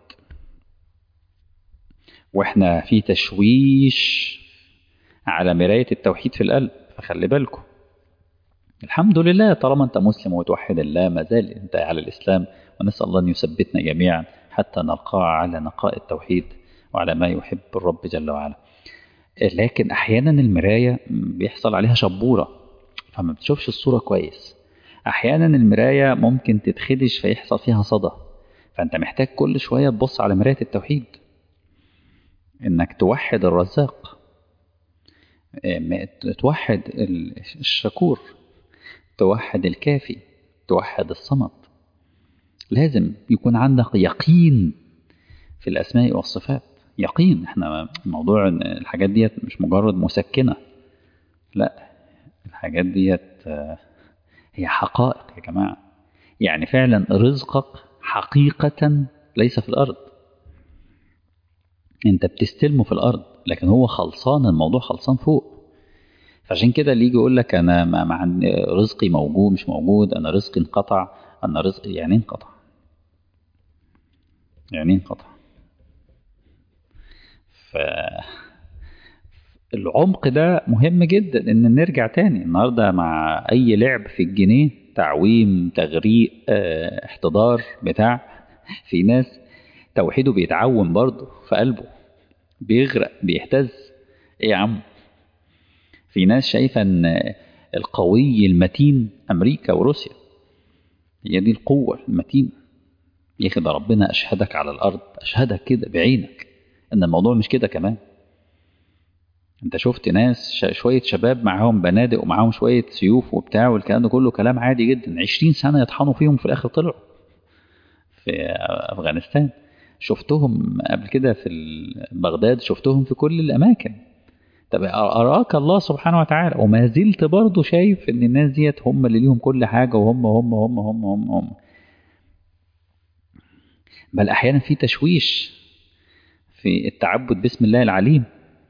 واحنا في تشويش على مراية التوحيد في القلب، فخلي بالكم. الحمد لله طالما انت مسلم وتوحد الله، ما زال انت على الإسلام، ونسأل الله أن يثبتنا جميعا حتى نلقاه على نقاء التوحيد وعلى ما يحب الرب جل وعلا. لكن أحيانا المراية بيحصل عليها شبورة، فما بتشوفش الصورة كويس. أحيانا المراية ممكن تتخدش فيحصل فيها صدى، فأنت محتاج كل شوية تبص على مراية التوحيد، إنك توحد الرزاق، توحد الشكور، توحد الكافي، توحد الصمد. لازم يكون عندك يقين في الأسماء والصفات، يقين. احنا موضوع الحاجات ديت مش مجرد مسكنة، لا، الحاجات ديت هي حقائق يا جماعة. يعني فعلا رزقك حقيقة ليس في الأرض، انت بتستلمه في الأرض، لكن هو خلصان، الموضوع خلصان فوق. فعشان كده اللي يجي يقول لك أنا رزقي موجود مش موجود، أنا رزقي انقطع، أنا رزقي يعني انقطع، يعني انقطع. فالعمق ده مهم جدا ان نرجع تاني النهاردة مع اي لعب في الجنيه، تعويم، تغريق، احتضار بتاع. في ناس توحيده بيتعوم برضه في قلبه، بيغرق، بيهتز. ايه يا عم؟ في ناس شايفة ان القوي المتين امريكا وروسيا، هي دي القوة المتينة. يا اخي ده ربنا اشهدك على الارض، اشهدك كده بعينك ان الموضوع مش كده كمان. انت شفت ناس شوية شباب معاهم بنادق ومعاهم شوية سيوف وبتاع والكلام ده كله كلام عادي جدا، 20 سنة يطحنوا فيهم في الآخر طلعوا في أفغانستان. شفتهم قبل كده في بغداد، شفتهم في كل الأماكن. طب أراك الله سبحانه وتعالى وما زلت برضه شايف إن الناس ديت هم اللي ليهم كل حاجة، وهم هم هم هم هم, هم. بل أحيانا في تشويش في التعبد باسم الله العليم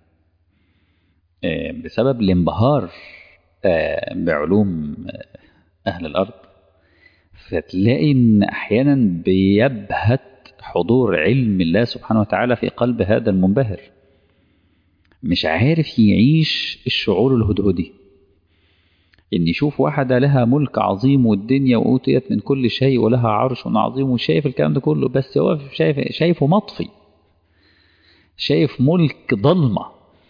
بسبب الانبهار بعلوم أهل الأرض. فتلاقي إن أحيانا بيبهت حضور علم الله سبحانه وتعالى في قلب هذا المنبهر، مش عارف يعيش الشعور الهدهدي، إن يشوف واحدة لها ملك عظيم والدنيا وأوتيت من كل شيء ولها عرش عظيم وشايف الكلام ده كله، بس هو شايفه مطفي، شايف ملك ضلمة،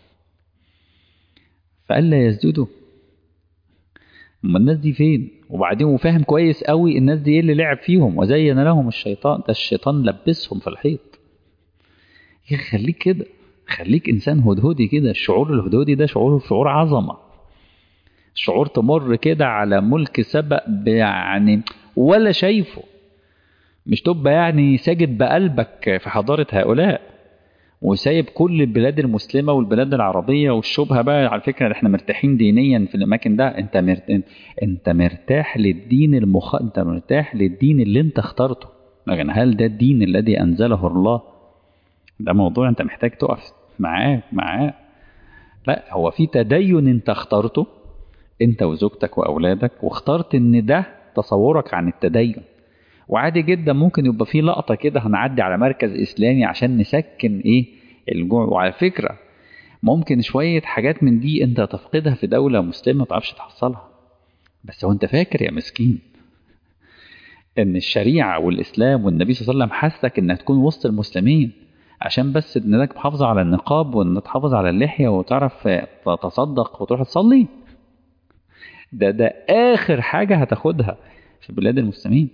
فألا يسجدوا. أما الناس دي فين؟ وبعدين وفاهم كويس قوي الناس دي ايه اللي لعب فيهم، وزين لهم الشيطان، ده الشيطان لبسهم في الحيط. خليك كده، خليك إنسان هدهدي كده. الشعور الهدهدي ده شعور عظمة، شعور تمر كده على ملك سبق يعني ولا شايفه، مش تبقى يعني ساجد بقلبك في حضارة هؤلاء وسايب كل البلاد المسلمة والبلاد العربية والشبهة. بقى على فكرة احنا مرتاحين دينيا في الأماكن ده، انت مرتاح للدين انت مرتاح للدين اللي انت اخترته، لكن هل ده الدين الذي أنزله الله؟ ده موضوع انت محتاج تقف معاه. لا، هو في تدين انت اخترته انت وزوجتك واولادك، واخترت ان ده تصورك عن التدين. وعادي جدا ممكن يبقى في لقطة كده هنعدي على مركز اسلامي عشان نسكن الجوع. وعلى فكرة ممكن شوية حاجات من دي انت تفقدها في دولة مسلمة ما تعرفش تحصلها، بس هو انت فاكر يا مسكين ان الشريعة والاسلام والنبي صلى الله عليه وسلم حثك انك تكون وسط المسلمين عشان بس انك تحافظ على النقاب وانك تحافظ على اللحية وتعرف تتصدق وتروح تصلي؟ ده آخر حاجة هتاخدها في بلاد المسلمين.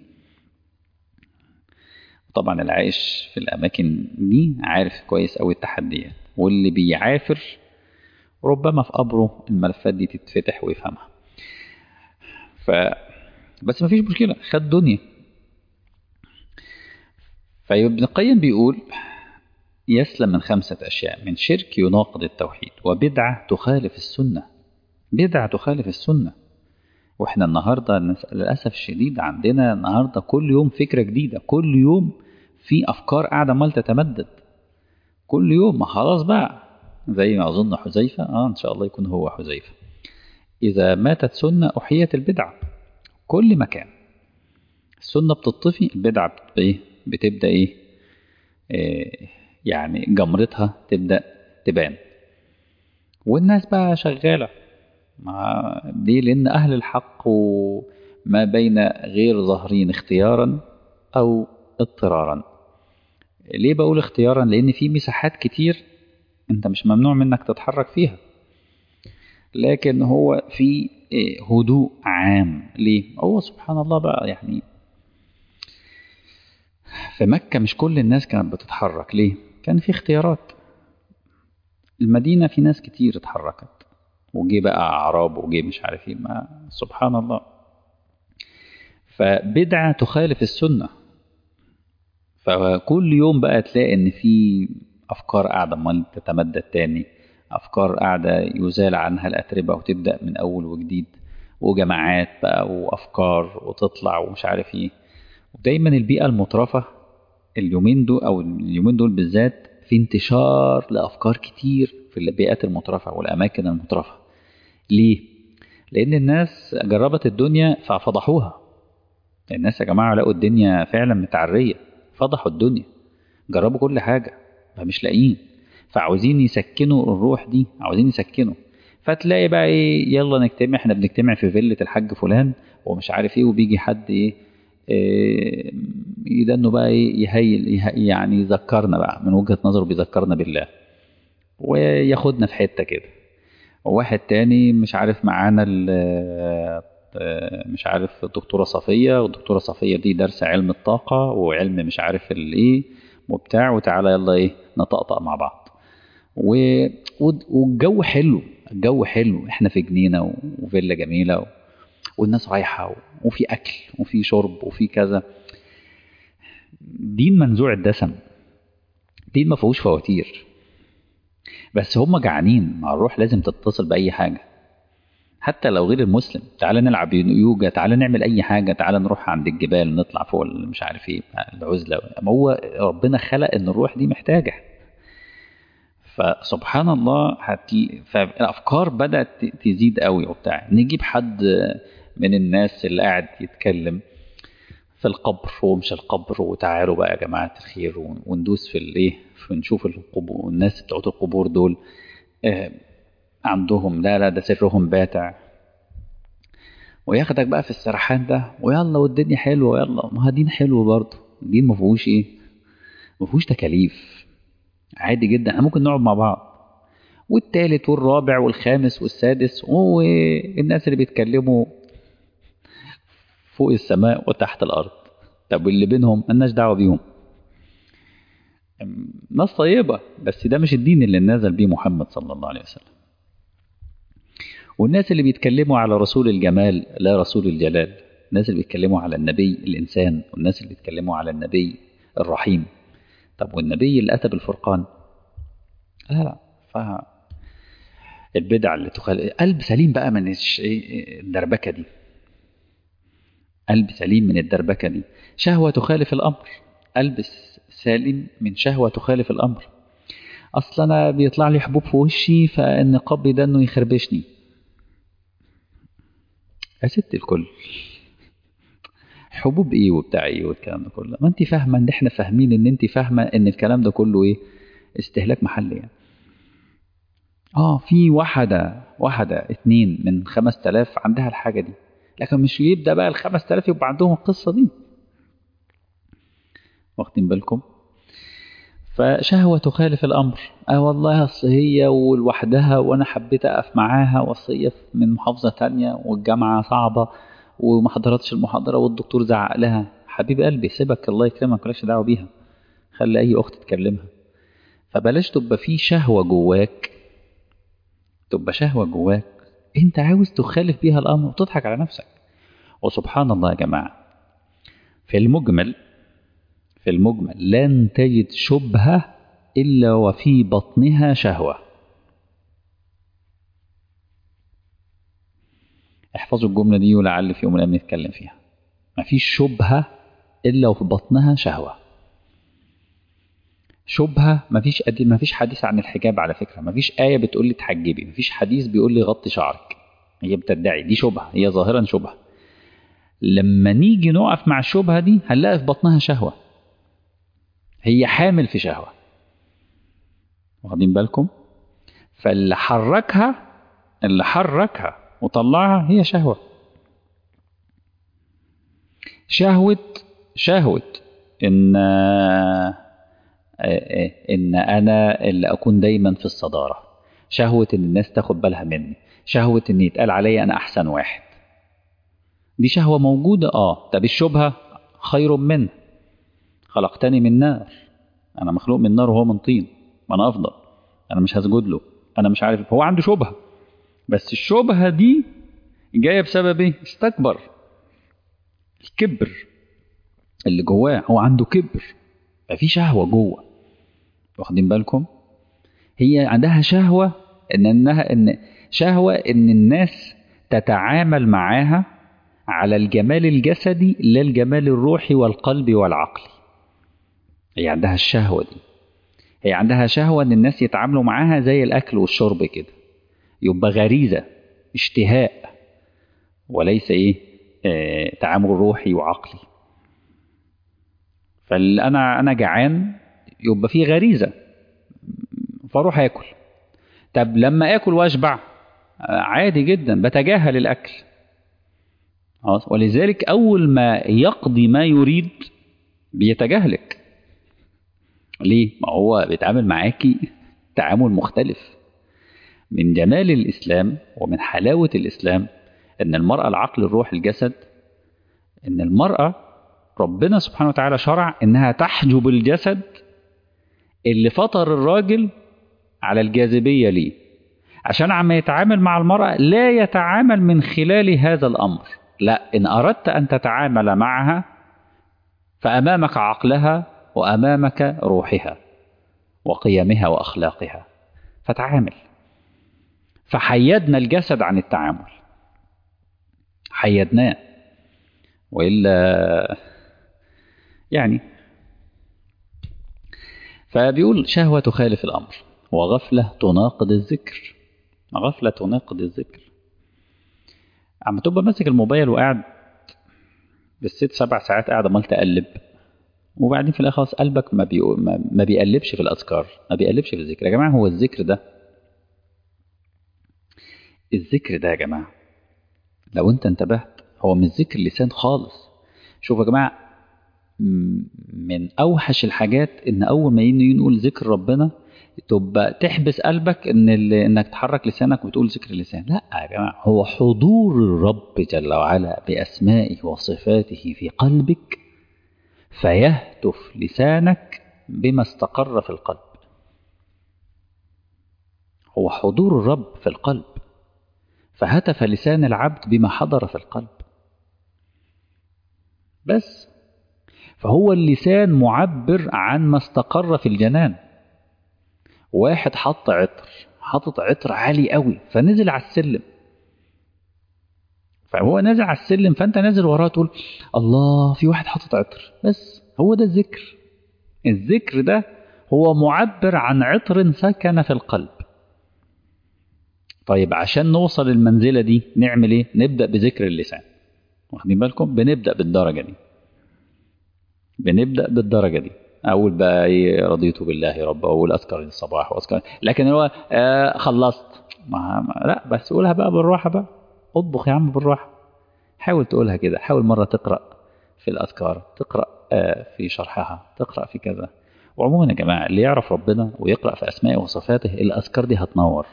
طبعا اللي عايش في الأماكن دي عارف كويس أوي التحديات، واللي بيعافر ربما في قبره الملفات دي تتفتح ويفهمها. بس مفيش مشكلة، خد دنيا. فابن القيم بيقول يسلم من 5 أشياء: من شرك يناقض التوحيد، وبدعة تخالف السنة. بدعة تخالف السنة. واحنا النهاردة للأسف الشديد عندنا النهاردة كل يوم فكرة جديدة، كل يوم في أفكار قاعدة مال تتمدد كل يوم. ما خلاص بقى، زي ما أظن حذيفة إن شاء الله يكون هو حذيفة: إذا ماتت سنة أحيت البدعة. كل مكان السنة بتطفي، البدعة بتبدأ يعني جمرتها تبدأ تبان، والناس بقى شغالة دي، لأن أهل الحق ما بين غير ظاهرين اختيارا أو اضطرارا. ليه بقول اختيارا؟ لأن في مساحات كتير أنت مش ممنوع منك تتحرك فيها، لكن هو في هدوء عام. ليه؟ هو سبحان الله بقى يعني في مكة مش كل الناس كانت بتتحرك. ليه؟ كان في اختيارات. المدينة في ناس كتير اتحركت، وجي بقى أعراب وجي مش عارفين، ما سبحان الله. فبدعة تخالف السنة. فكل يوم بقى تلاقي ان في افكار قاعدة ما تتمدد تاني، افكار قاعدة يزال عنها الاتربة وتبدأ من اول وجديد، وجماعات بقى وافكار وتطلع ومش عارف ايه. ودايما البيئة المترفة اليومين دول بالذات في انتشار لافكار كتير في البيئات المترفة والاماكن المترفة. ليه؟ لان الناس جربت الدنيا ففضحوها. الناس يا جماعة لقوا الدنيا فعلا متعرية، فضحوا الدنيا، جربوا كل حاجة فمش لاقيين، فعاوزين يسكنوا الروح دي، عاوزين يسكنوا. فتلاقي بقى يلا نجتمع، احنا بنجتمع في فيلة الحاج فلان ومش عارف وبيجي حد يدنه بقى يهيل يعني يذكرنا بقى من وجهة نظره، بيذكرنا بالله وياخدنا في حتة كده. وواحد تاني مش عارف معانا مش عارف الدكتورة صفية، والدكتورة صفية دي درس علم الطاقة وعلم مش عارف وبتاع، وتعالى يلا نطقطق مع بعض. والجو حلو، الجو حلو، احنا في جنينة وفيلا جميلة والناس رايحة وفي أكل وفي شرب وفي كذا. دين منزوع الدسم، دين ما فيهوش فواتير، بس هم جعانين مع الروح، لازم تتصل بأي حاجة حتى لو غير المسلم. تعال نلعب يوجا، تعال نعمل أي حاجة، تعال نروح عند الجبال نطلع فوق مش عارف ايه العزلة. ما هو ربنا خلق ان الروح دي محتاجة. فسبحان الله فالأفكار بدأت تزيد قوي وبتاع. نجيب حد من الناس اللي قاعد يتكلم في القبر ومش القبر، وتعالوا بقى يا جماعة الخير وندوس في الايه، ونشوف القبور، الناس بتوع القبور دول عندهم لا ده سرهم باتع، وياخدك بقى في السرحان ده، ويلا والدنيا حلوة، ويلا ما دين حلو برضه، دين ما فيهوش ايه، ما فيهوش تكاليف، عادي جدا احنا ممكن نقعد مع بعض. والتالت والرابع والخامس والسادس، والناس اللي بيتكلموا فوق السماء وتحت الأرض، طب واللي بينهم مالناش دعوة بيهم. ناس طيبة، بس ده مش الدين اللي نزل بيه محمد صلى الله عليه وسلم. والناس اللي بيتكلموا على رسول الجمال لا رسول الجلال، الناس اللي بيتكلموا على النبي الإنسان، والناس اللي بيتكلموا على النبي الرحيم. طب والنبي اللي أتى بالفرقان؟ لا البدع اللي تخلي قلب سليم بقى من الدربكة دي، قلب سليم من الدربكة دي. شهوة تخالف الأمر، قلب سالم من شهوة تخالف الأمر. أصلا أنا بيطلع لي حبوب في وشي فالنقاب ده إنه يخربشني. يا ست الكل، حبوب إيه وبتاع إيه والكلام ده كله؟ ما أنت فاهمة إن إحنا فاهمين إن أنت فاهمة إن الكلام ده كله إيه، استهلاك محلي يعني. في واحدة اتنين من 5000 عندها الحاجة دي، لكن مش يبدأ بقى 5000 يبقى عندهم القصة دي، واخدين بالكم؟ فشهوة تخالف الأمر. والله أصل هي ولوحدها وأنا حبيت أقف معاها، وأصل هي من محافظة تانية والجامعة صعبة وما حضرتش المحاضرة والدكتور زعق لها. حبيب قلبي سيبك، الله يكرمك، مالكش دعوة بيها، خلي أي أخت تكلمها. فبلاش تبقى في شهوة جواك، تبقى شهوة جواك أنت عاوز تخالف بيها الأمر وتضحك على نفسك. وسبحان الله يا جماعة، في المجمل لن تجد شبهة إلا وفي بطنها شهوة. احفظوا الجملة دي ولعل في يوم من الأيام نتكلم فيها. ما فيش شبهة إلا وفي بطنها شهوة. شبهة ما فيش حديث عن الحجاب على فكرة، ما فيش آية بتقول لي تحجبي، ما فيش حديث بيقول لي غطي شعرك. هي بتدعي دي شبهة، هي ظاهرا شبهة. لما نيجي نقف مع الشبهة دي هنلاقي في بطنها شهوة، هي حامل في شهوة، واخدين بالكم؟ فاللي حركها وطلعها هي شهوة. شهوة إن أنا اللي أكون دايما في الصدارة، شهوة إن الناس تاخد بالها مني، شهوة إن يتقال علي أنا أحسن واحد. دي شهوة موجودة. طب الشبهة خير منه، خلقتني من نار، أنا مخلوق من نار وهو من طين، ما أنا أفضل، أنا مش هسجد له، أنا مش عارف. هو عنده شبهة، بس الشبهة دي جاية بسبب إيه؟ استكبر، الكبر اللي جواه، هو عنده كبر، ففي شهوة جوه، واخدين بالكم؟ هي عندها شهوة إن شهوة إن الناس تتعامل معاها على الجمال الجسدي لا الجمال الروحي والقلب والعقل. هي عندها الشهوة دي، هي عندها شهوة إن الناس يتعاملوا معاها زي الأكل والشرب كده، يبقى غريزة، اشتهاء، وليس تعامل روحي وعقلي. فأنا جعان يبقى فيه غريزة فاروح أكل. طب لما أكل وأشبع عادي جدا بتجاهل الأكل. ولذلك أول ما يقضي ما يريد بيتجاهلك. ليه؟ ما هو بيتعامل معاكي تعامل مختلف. من جمال الإسلام ومن حلاوة الإسلام إن المرأة العقل الروح الجسد، إن المرأة ربنا سبحانه وتعالى شرع إنها تحجب الجسد اللي فطر الراجل على الجاذبية ليه، عشان عما يتعامل مع المرأة لا يتعامل من خلال هذا الأمر، لا، إن أردت أن تتعامل معها فأمامك عقلها وأمامك روحها وقيمها وأخلاقها، فتعامل. فحيدنا الجسد عن التعامل، حيدناه، وإلا يعني. فبيقول شهوة تخالف الأمر، وغفلة تناقض الذكر. غفلة تناقض الذكر. عم تبقى ماسك الموبايل وقاعد بالست 7 ساعات قاعد عمال تقلب، وبعدين في الآخر قلبك ما بيقلبش في الأذكار، ما بيقلبش في الذكر. يا جماعة هو الذكر ده، الذكر ده يا جماعة لو انت انتبهت هو مش ذكر اللسان خالص. شوفوا يا جماعة، من أوحش الحاجات إن أول ما نقول ذكر ربنا تبقى تحبس قلبك إنك تحرك لسانك وتقول ذكر اللسان. لا يا جماعة، هو حضور الرب جل وعلا بأسمائه وصفاته في قلبك فيهتف لسانك بما استقر في القلب. هو حضور الرب في القلب، فهتف لسان العبد بما حضر في القلب بس. فهو اللسان معبر عن ما استقر في الجنان. واحد حطت عطر عالي قوي فنزل على السلم، فهو نازل على السلم فانت نازل وراه تقول الله في واحد حطت عطر. بس هو ده الذكر. الذكر ده هو معبر عن عطر سكن في القلب. طيب عشان نوصل المنزلة دي نعمل ايه؟ نبدأ بذكر اللسان. واخدين بالكم؟ بنبدأ بالدرجة دي. أول بقى إيه؟ رضيت بالله ربا، أقول أذكر الصباح وأذكر، لكن هو خلصت لا، بس قولها بقى بالراحة بقى. اطبخ يا عم بالراحة، حاول تقولها كده. حاول مرة تقرأ في الأذكار، تقرأ في شرحها، تقرأ في كذا. وعموما يا جماعة اللي يعرف ربنا ويقرأ في أسمائه وصفاته الأذكار دي هتنور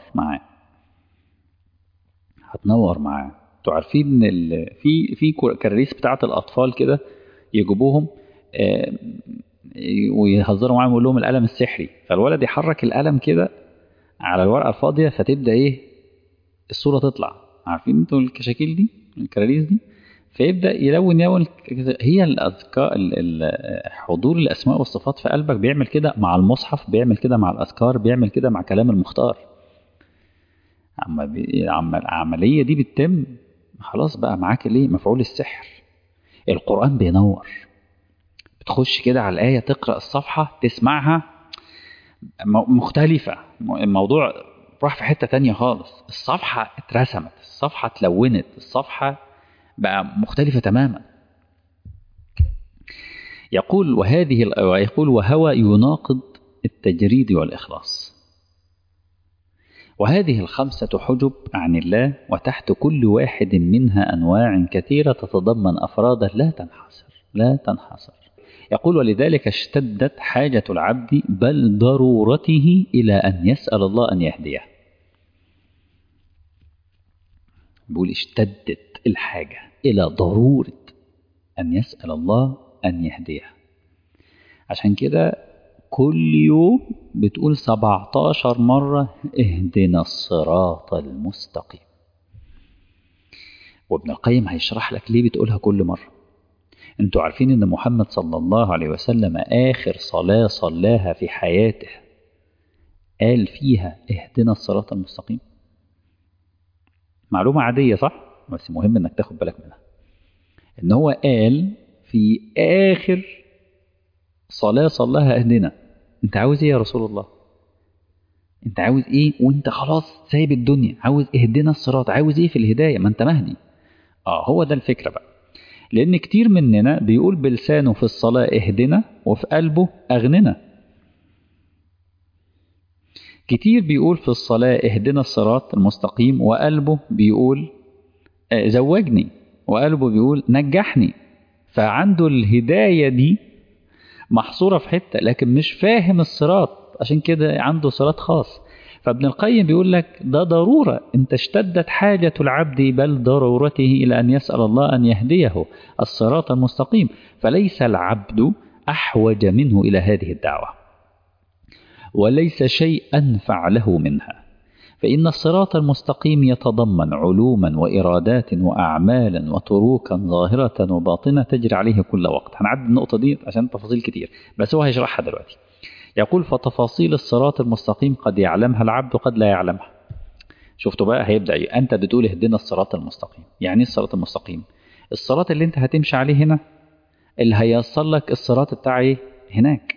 معاه. انتوا عارفين ان في كراريس بتاعة الأطفال كده يجيبوهم ويهزروا معاهم ويقول لهم القلم السحري، فالولد يحرك القلم كده على الورقة الفاضية فتبدأ ايه؟ الصورة تطلع. عارفين انتوا الكشاكيل دي، الكراريس دي؟ فيبدأ يلون هي الأذكار. حضور الأسماء والصفات في قلبك بيعمل كده مع المصحف، بيعمل كده مع الأذكار، بيعمل كده مع كلام المختار. العملية دي بتتم خلاص بقى معاك ليه؟ مفعول السحر. القرآن بينور. بتخش كده على الآية، تقرأ الصفحة، تسمعها مختلفة، الموضوع راح في حتة تانية خالص. الصفحة اترسمت، الصفحة اتلونت، الصفحة بقى مختلفة تماما. يقول وهو يناقض التجريد والإخلاص. وهذه 5 حجب عن الله، وتحت كل واحد منها أنواع كثيرة تتضمن أفرادا لا تنحصر. يقول ولذلك اشتدت حاجة العبد بل ضرورته إلى أن يسأل الله أن يهديه. بيقول اشتدت الحاجة إلى ضرورة أن يسأل الله أن يهديه. عشان كده كل يوم بتقول 17 مرة اهدنا الصراط المستقيم. وابن القيم هيشرح لك ليه بتقولها كل مرة. انتوا عارفين ان محمد صلى الله عليه وسلم آخر صلاة صلاها في حياته قال فيها اهدنا الصراط المستقيم؟ معلومة عادية صح؟ بس مهم انك تاخد بالك منها. ان هو قال في آخر صلاة صلاها اهدنا. انت عاوز ايه يا رسول الله؟ انت عاوز ايه وانت خلاص سايب الدنيا؟ عاوز اهدنا الصراط، عاوز ايه في الهداية؟ ما انت مهدي. هو ده الفكرة بقى. لأن كتير مننا بيقول بلسانه في الصلاة اهدنا وفي قلبه أغننا. كتير بيقول في الصلاة اهدنا الصراط المستقيم وقلبه بيقول زوجني، وقلبه بيقول نجحني. فعنده الهداية دي محصورة في حتة، لكن مش فاهم الصراط، عشان كده عنده صراط خاص. فابن القيم بيقول لك ده ضرورة، انت اشتدت حاجة العبد بل ضرورته إلى أن يسأل الله أن يهديه الصراط المستقيم، فليس العبد أحوج منه إلى هذه الدعوة. وليس شيء أنفع له منها. فإن الصراط المستقيم يتضمن علوما وإرادات وأعمالا وتروكا ظاهرة وباطنة تجري عليه كل وقت. هنعدي النقطة دي عشان تفاصيل كتير، بس هو هيشرحها دلوقتي. يقول: فتفاصيل الصراط المستقيم قد يعلمها العبد وقد لا يعلمها. شفتوا بقى هيبدأ إيه؟ أنت بتقول اهدنا الصراط المستقيم. يعني إيه الصراط المستقيم؟ الصراط اللي أنت هتمشي عليه هنا اللي هيوصل لك الصراط بتاع إيه؟ هناك.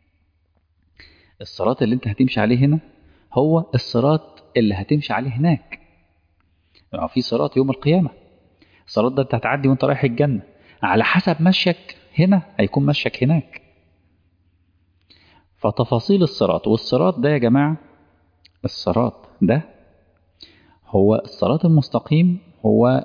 الصراط اللي أنت هتمشي عليه هنا هو الصراط اللي هتمشي عليه هناك. يعني في صراط يوم القيامة، الصراط ده أنت هتعدي وأنت رايح الجنة، على حسب مشيك هنا هيكون مشيك هناك. فتفاصيل الصراط، والصراط ده يا جماعة، الصراط ده هو الصراط المستقيم، هو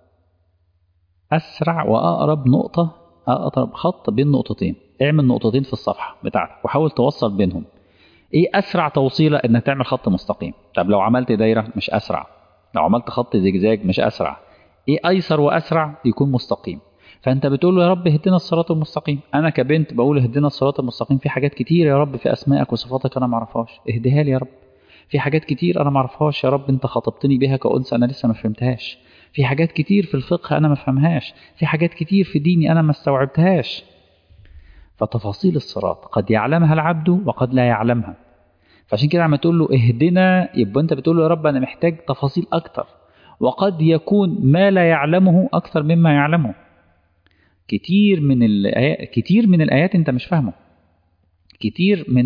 أسرع وأقرب نقطة، أقرب خط بين نقطتين. اعمل نقطتين في الصفحة بتاعتك وحاول توصل بينهم. إيه أسرع توصيلة؟ إنك تعمل خط مستقيم. طب لو عملت دايرة مش أسرع، لو عملت خط زجزاج مش أسرع. إيه أيسر وأسرع؟ يكون مستقيم. فأنت بتقول له يا رب اهدنا الصراط المستقيم. أنا كبنت بقول اهدنا الصراط المستقيم. في حاجات كتير يا رب في أسمائك وصفاتك أنا معرفهاش، اهديها لي يا رب. في حاجات كتير أنا معرفهاش يا رب، أنت خاطبتني بيها كأنثى أنا لسه ما فهمتهاش. في حاجات كتير في الفقه أنا ما فهمهاش، في حاجات كتير في ديني أنا ما استوعبتهاش. فتفاصيل الصراط قد يعلمها العبد وقد لا يعلمها. فعشان كده عم تقول له اهدنا، يبقى أنت بتقول له يا رب أنا محتاج تفاصيل أكتر. وقد يكون ما لا يعلمه أكثر مما يعلمه. كتير من الآيات أنت مش فاهمه. كتير من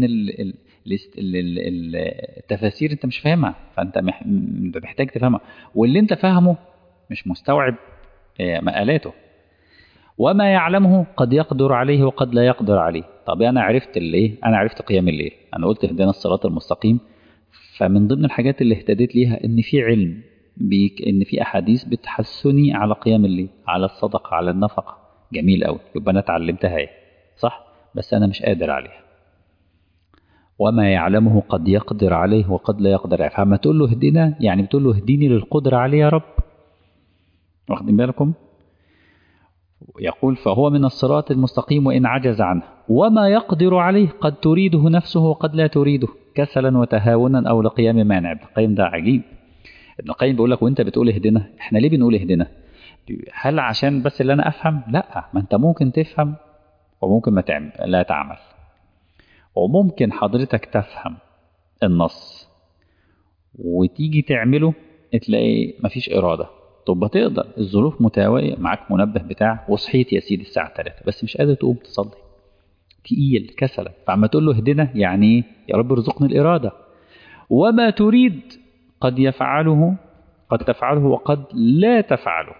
التفاسير أنت مش فاهمها، فأنت محتاج تفهمها. واللي أنت فاهمه مش مستوعب مقالاته. وما يعلمه قد يقدر عليه وقد لا يقدر عليه. طب أنا عرفت الايه؟ أنا عرفت قيام الليل، أنا قلت اهدنا الصراط المستقيم. فمن ضمن الحاجات اللي اهتديت ليها إن في علم إن في أحاديث بتحسني على قيام الليل، على الصدقة، على النفقة. جميل أوي، يبقى أنا اتعلمتها ايه صح، بس أنا مش قادر عليها. وما يعلمه قد يقدر عليه وقد لا يقدر عليه. فما تقول له اهدنا يعني بتقول له اهديني للقدرة عليه يا رب. واخدين بالكم؟ يقول: فهو من الصراط المستقيم وإن عجز عنه. وما يقدر عليه قد تريده نفسه وقد لا تريده، كسلا وتهاونا أو لقيام مانع. ابن القيم ده عجيب. ابن القيم بيقول لك وانت بتقول اهدنا، احنا ليه بنقول اهدنا؟ هل عشان بس اللي انا افهم؟ لا، ما انت ممكن تفهم وممكن ما تعمل، لا تعمل. وممكن حضرتك تفهم النص وتيجي تعمله تلاقي مفيش إرادة. طب تقدر، الظروف متواية معاك، منبه بتاع وصحيت يا سيدي الساعة 3 بس مش قادر تقوم تصلي، تقيل كسلا. فعما تقول له اهدنا يعني ايه؟ يا رب ارزقني الإرادة. وما تريد قد يفعله، قد تفعله وقد لا تفعله.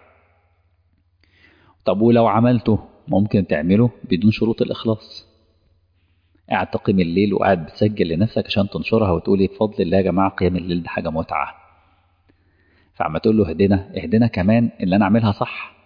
طب ولو عملته ممكن تعمله بدون شروط الإخلاص. قاعد تقيم الليل وقاعد بتسجل لنفسك عشان تنشرها وتقولي بفضل الله يا جماعة قيام الليل ده حاجة متعة. فعما تقول له اهدنا كمان اللي أنا أعملها صح.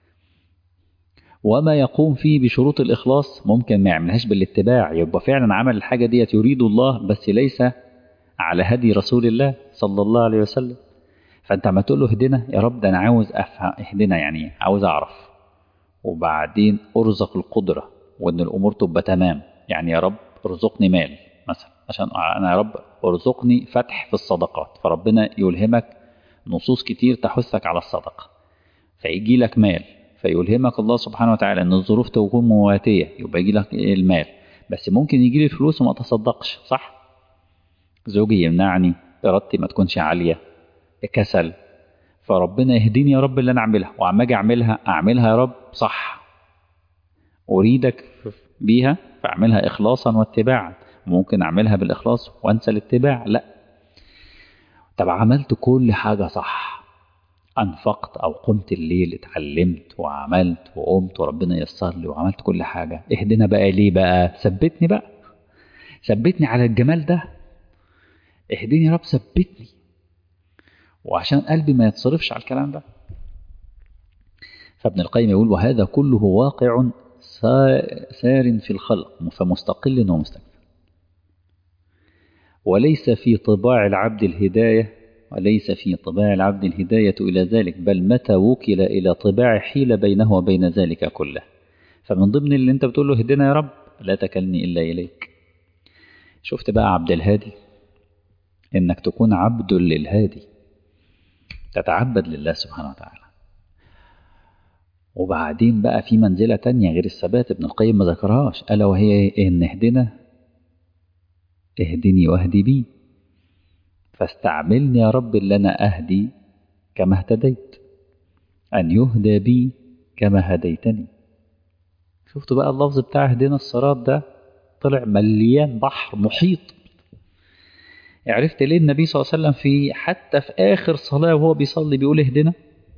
وما يقوم فيه بشروط الإخلاص ممكن ما يعملهاش بالاتباع، يبقى فعلا عمل الحاجة دي يريد الله بس ليس على هدي رسول الله صلى الله عليه وسلم. فأنت عما تقول له اهدنا يا رب، ده أنا عاوز أفهم اهدنا يعني عاوز أعرف، وبعدين أرزق القدرة وإن الأمور تبقى تمام. يعني يا رب ارزقني مال مثلا، عشان أنا يا رب ارزقني فتح في الصدقات، فربنا يلهمك نصوص كتير تحثك على الصدقة فيجي لك مال، فيلهمك الله سبحانه وتعالى ان الظروف تكون مواتية يبقى يجي لك المال. بس ممكن يجي لي الفلوس وما تصدقش صح، زوجي يمنعني، ارادتي ما تكونش عالية، كسل. فربنا يهديني يا رب اللي انا اعملها، وعما اجي اعملها يا رب صح، اريدك بيها فاعملها اخلاصا واتباعا. ممكن اعملها بالاخلاص وانسى الاتباع، لا. طب عملت كل حاجة صح، أنفقت أو قمت الليل، اتعلمت وعملت وقمت وربنا يسر لي وعملت كل حاجة، اهدنا بقى ليه بقى؟ ثبتني بقى، ثبتني على الجمال ده، اهدني يا رب ثبتني، وعشان قلبي ما يتصرفش على الكلام ده. فابن القيم يقول: وهذا كله واقع سار في الخلق فمستقل ومستكبر، وليس في طباع العبد الهداية إلى ذلك، بل متى وكل إلى طباع حيل بينه وبين ذلك كله. فمن ضمن اللي انت بتقول له اهدنا يا رب، لا تكلني إلا إليك. شفت بقى عبد الهادي، إنك تكون عبد للهادي، تتعبد لله سبحانه وتعالى. وبعدين بقى في منزلة تانية غير الثبات، ابن القيم ما ذكرهاش، ألا وهي إن اهدني واهدي بي، فاستعملني يا رب اللي أنا أهدي كما اهتديت، أن يهدى بي كما هديتني. شفتوا بقى اللفظ بتاع اهدنا الصراط ده طلع مليان بحر محيط. عرفت ليه النبي صلى الله عليه وسلم حتى في آخر صلاة وهو بيصلي بيقول اهدنا؟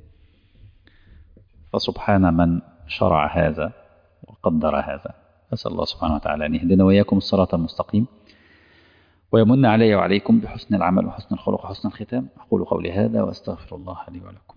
فسبحان من شرع هذا وقدر هذا. أسأل الله سبحانه وتعالى أن يهدنا وإياكم الصراط المستقيم، ويمن علي وعليكم بحسن العمل وحسن الخلق وحسن الختام. أقول قولي هذا وأستغفر الله لي ولكم.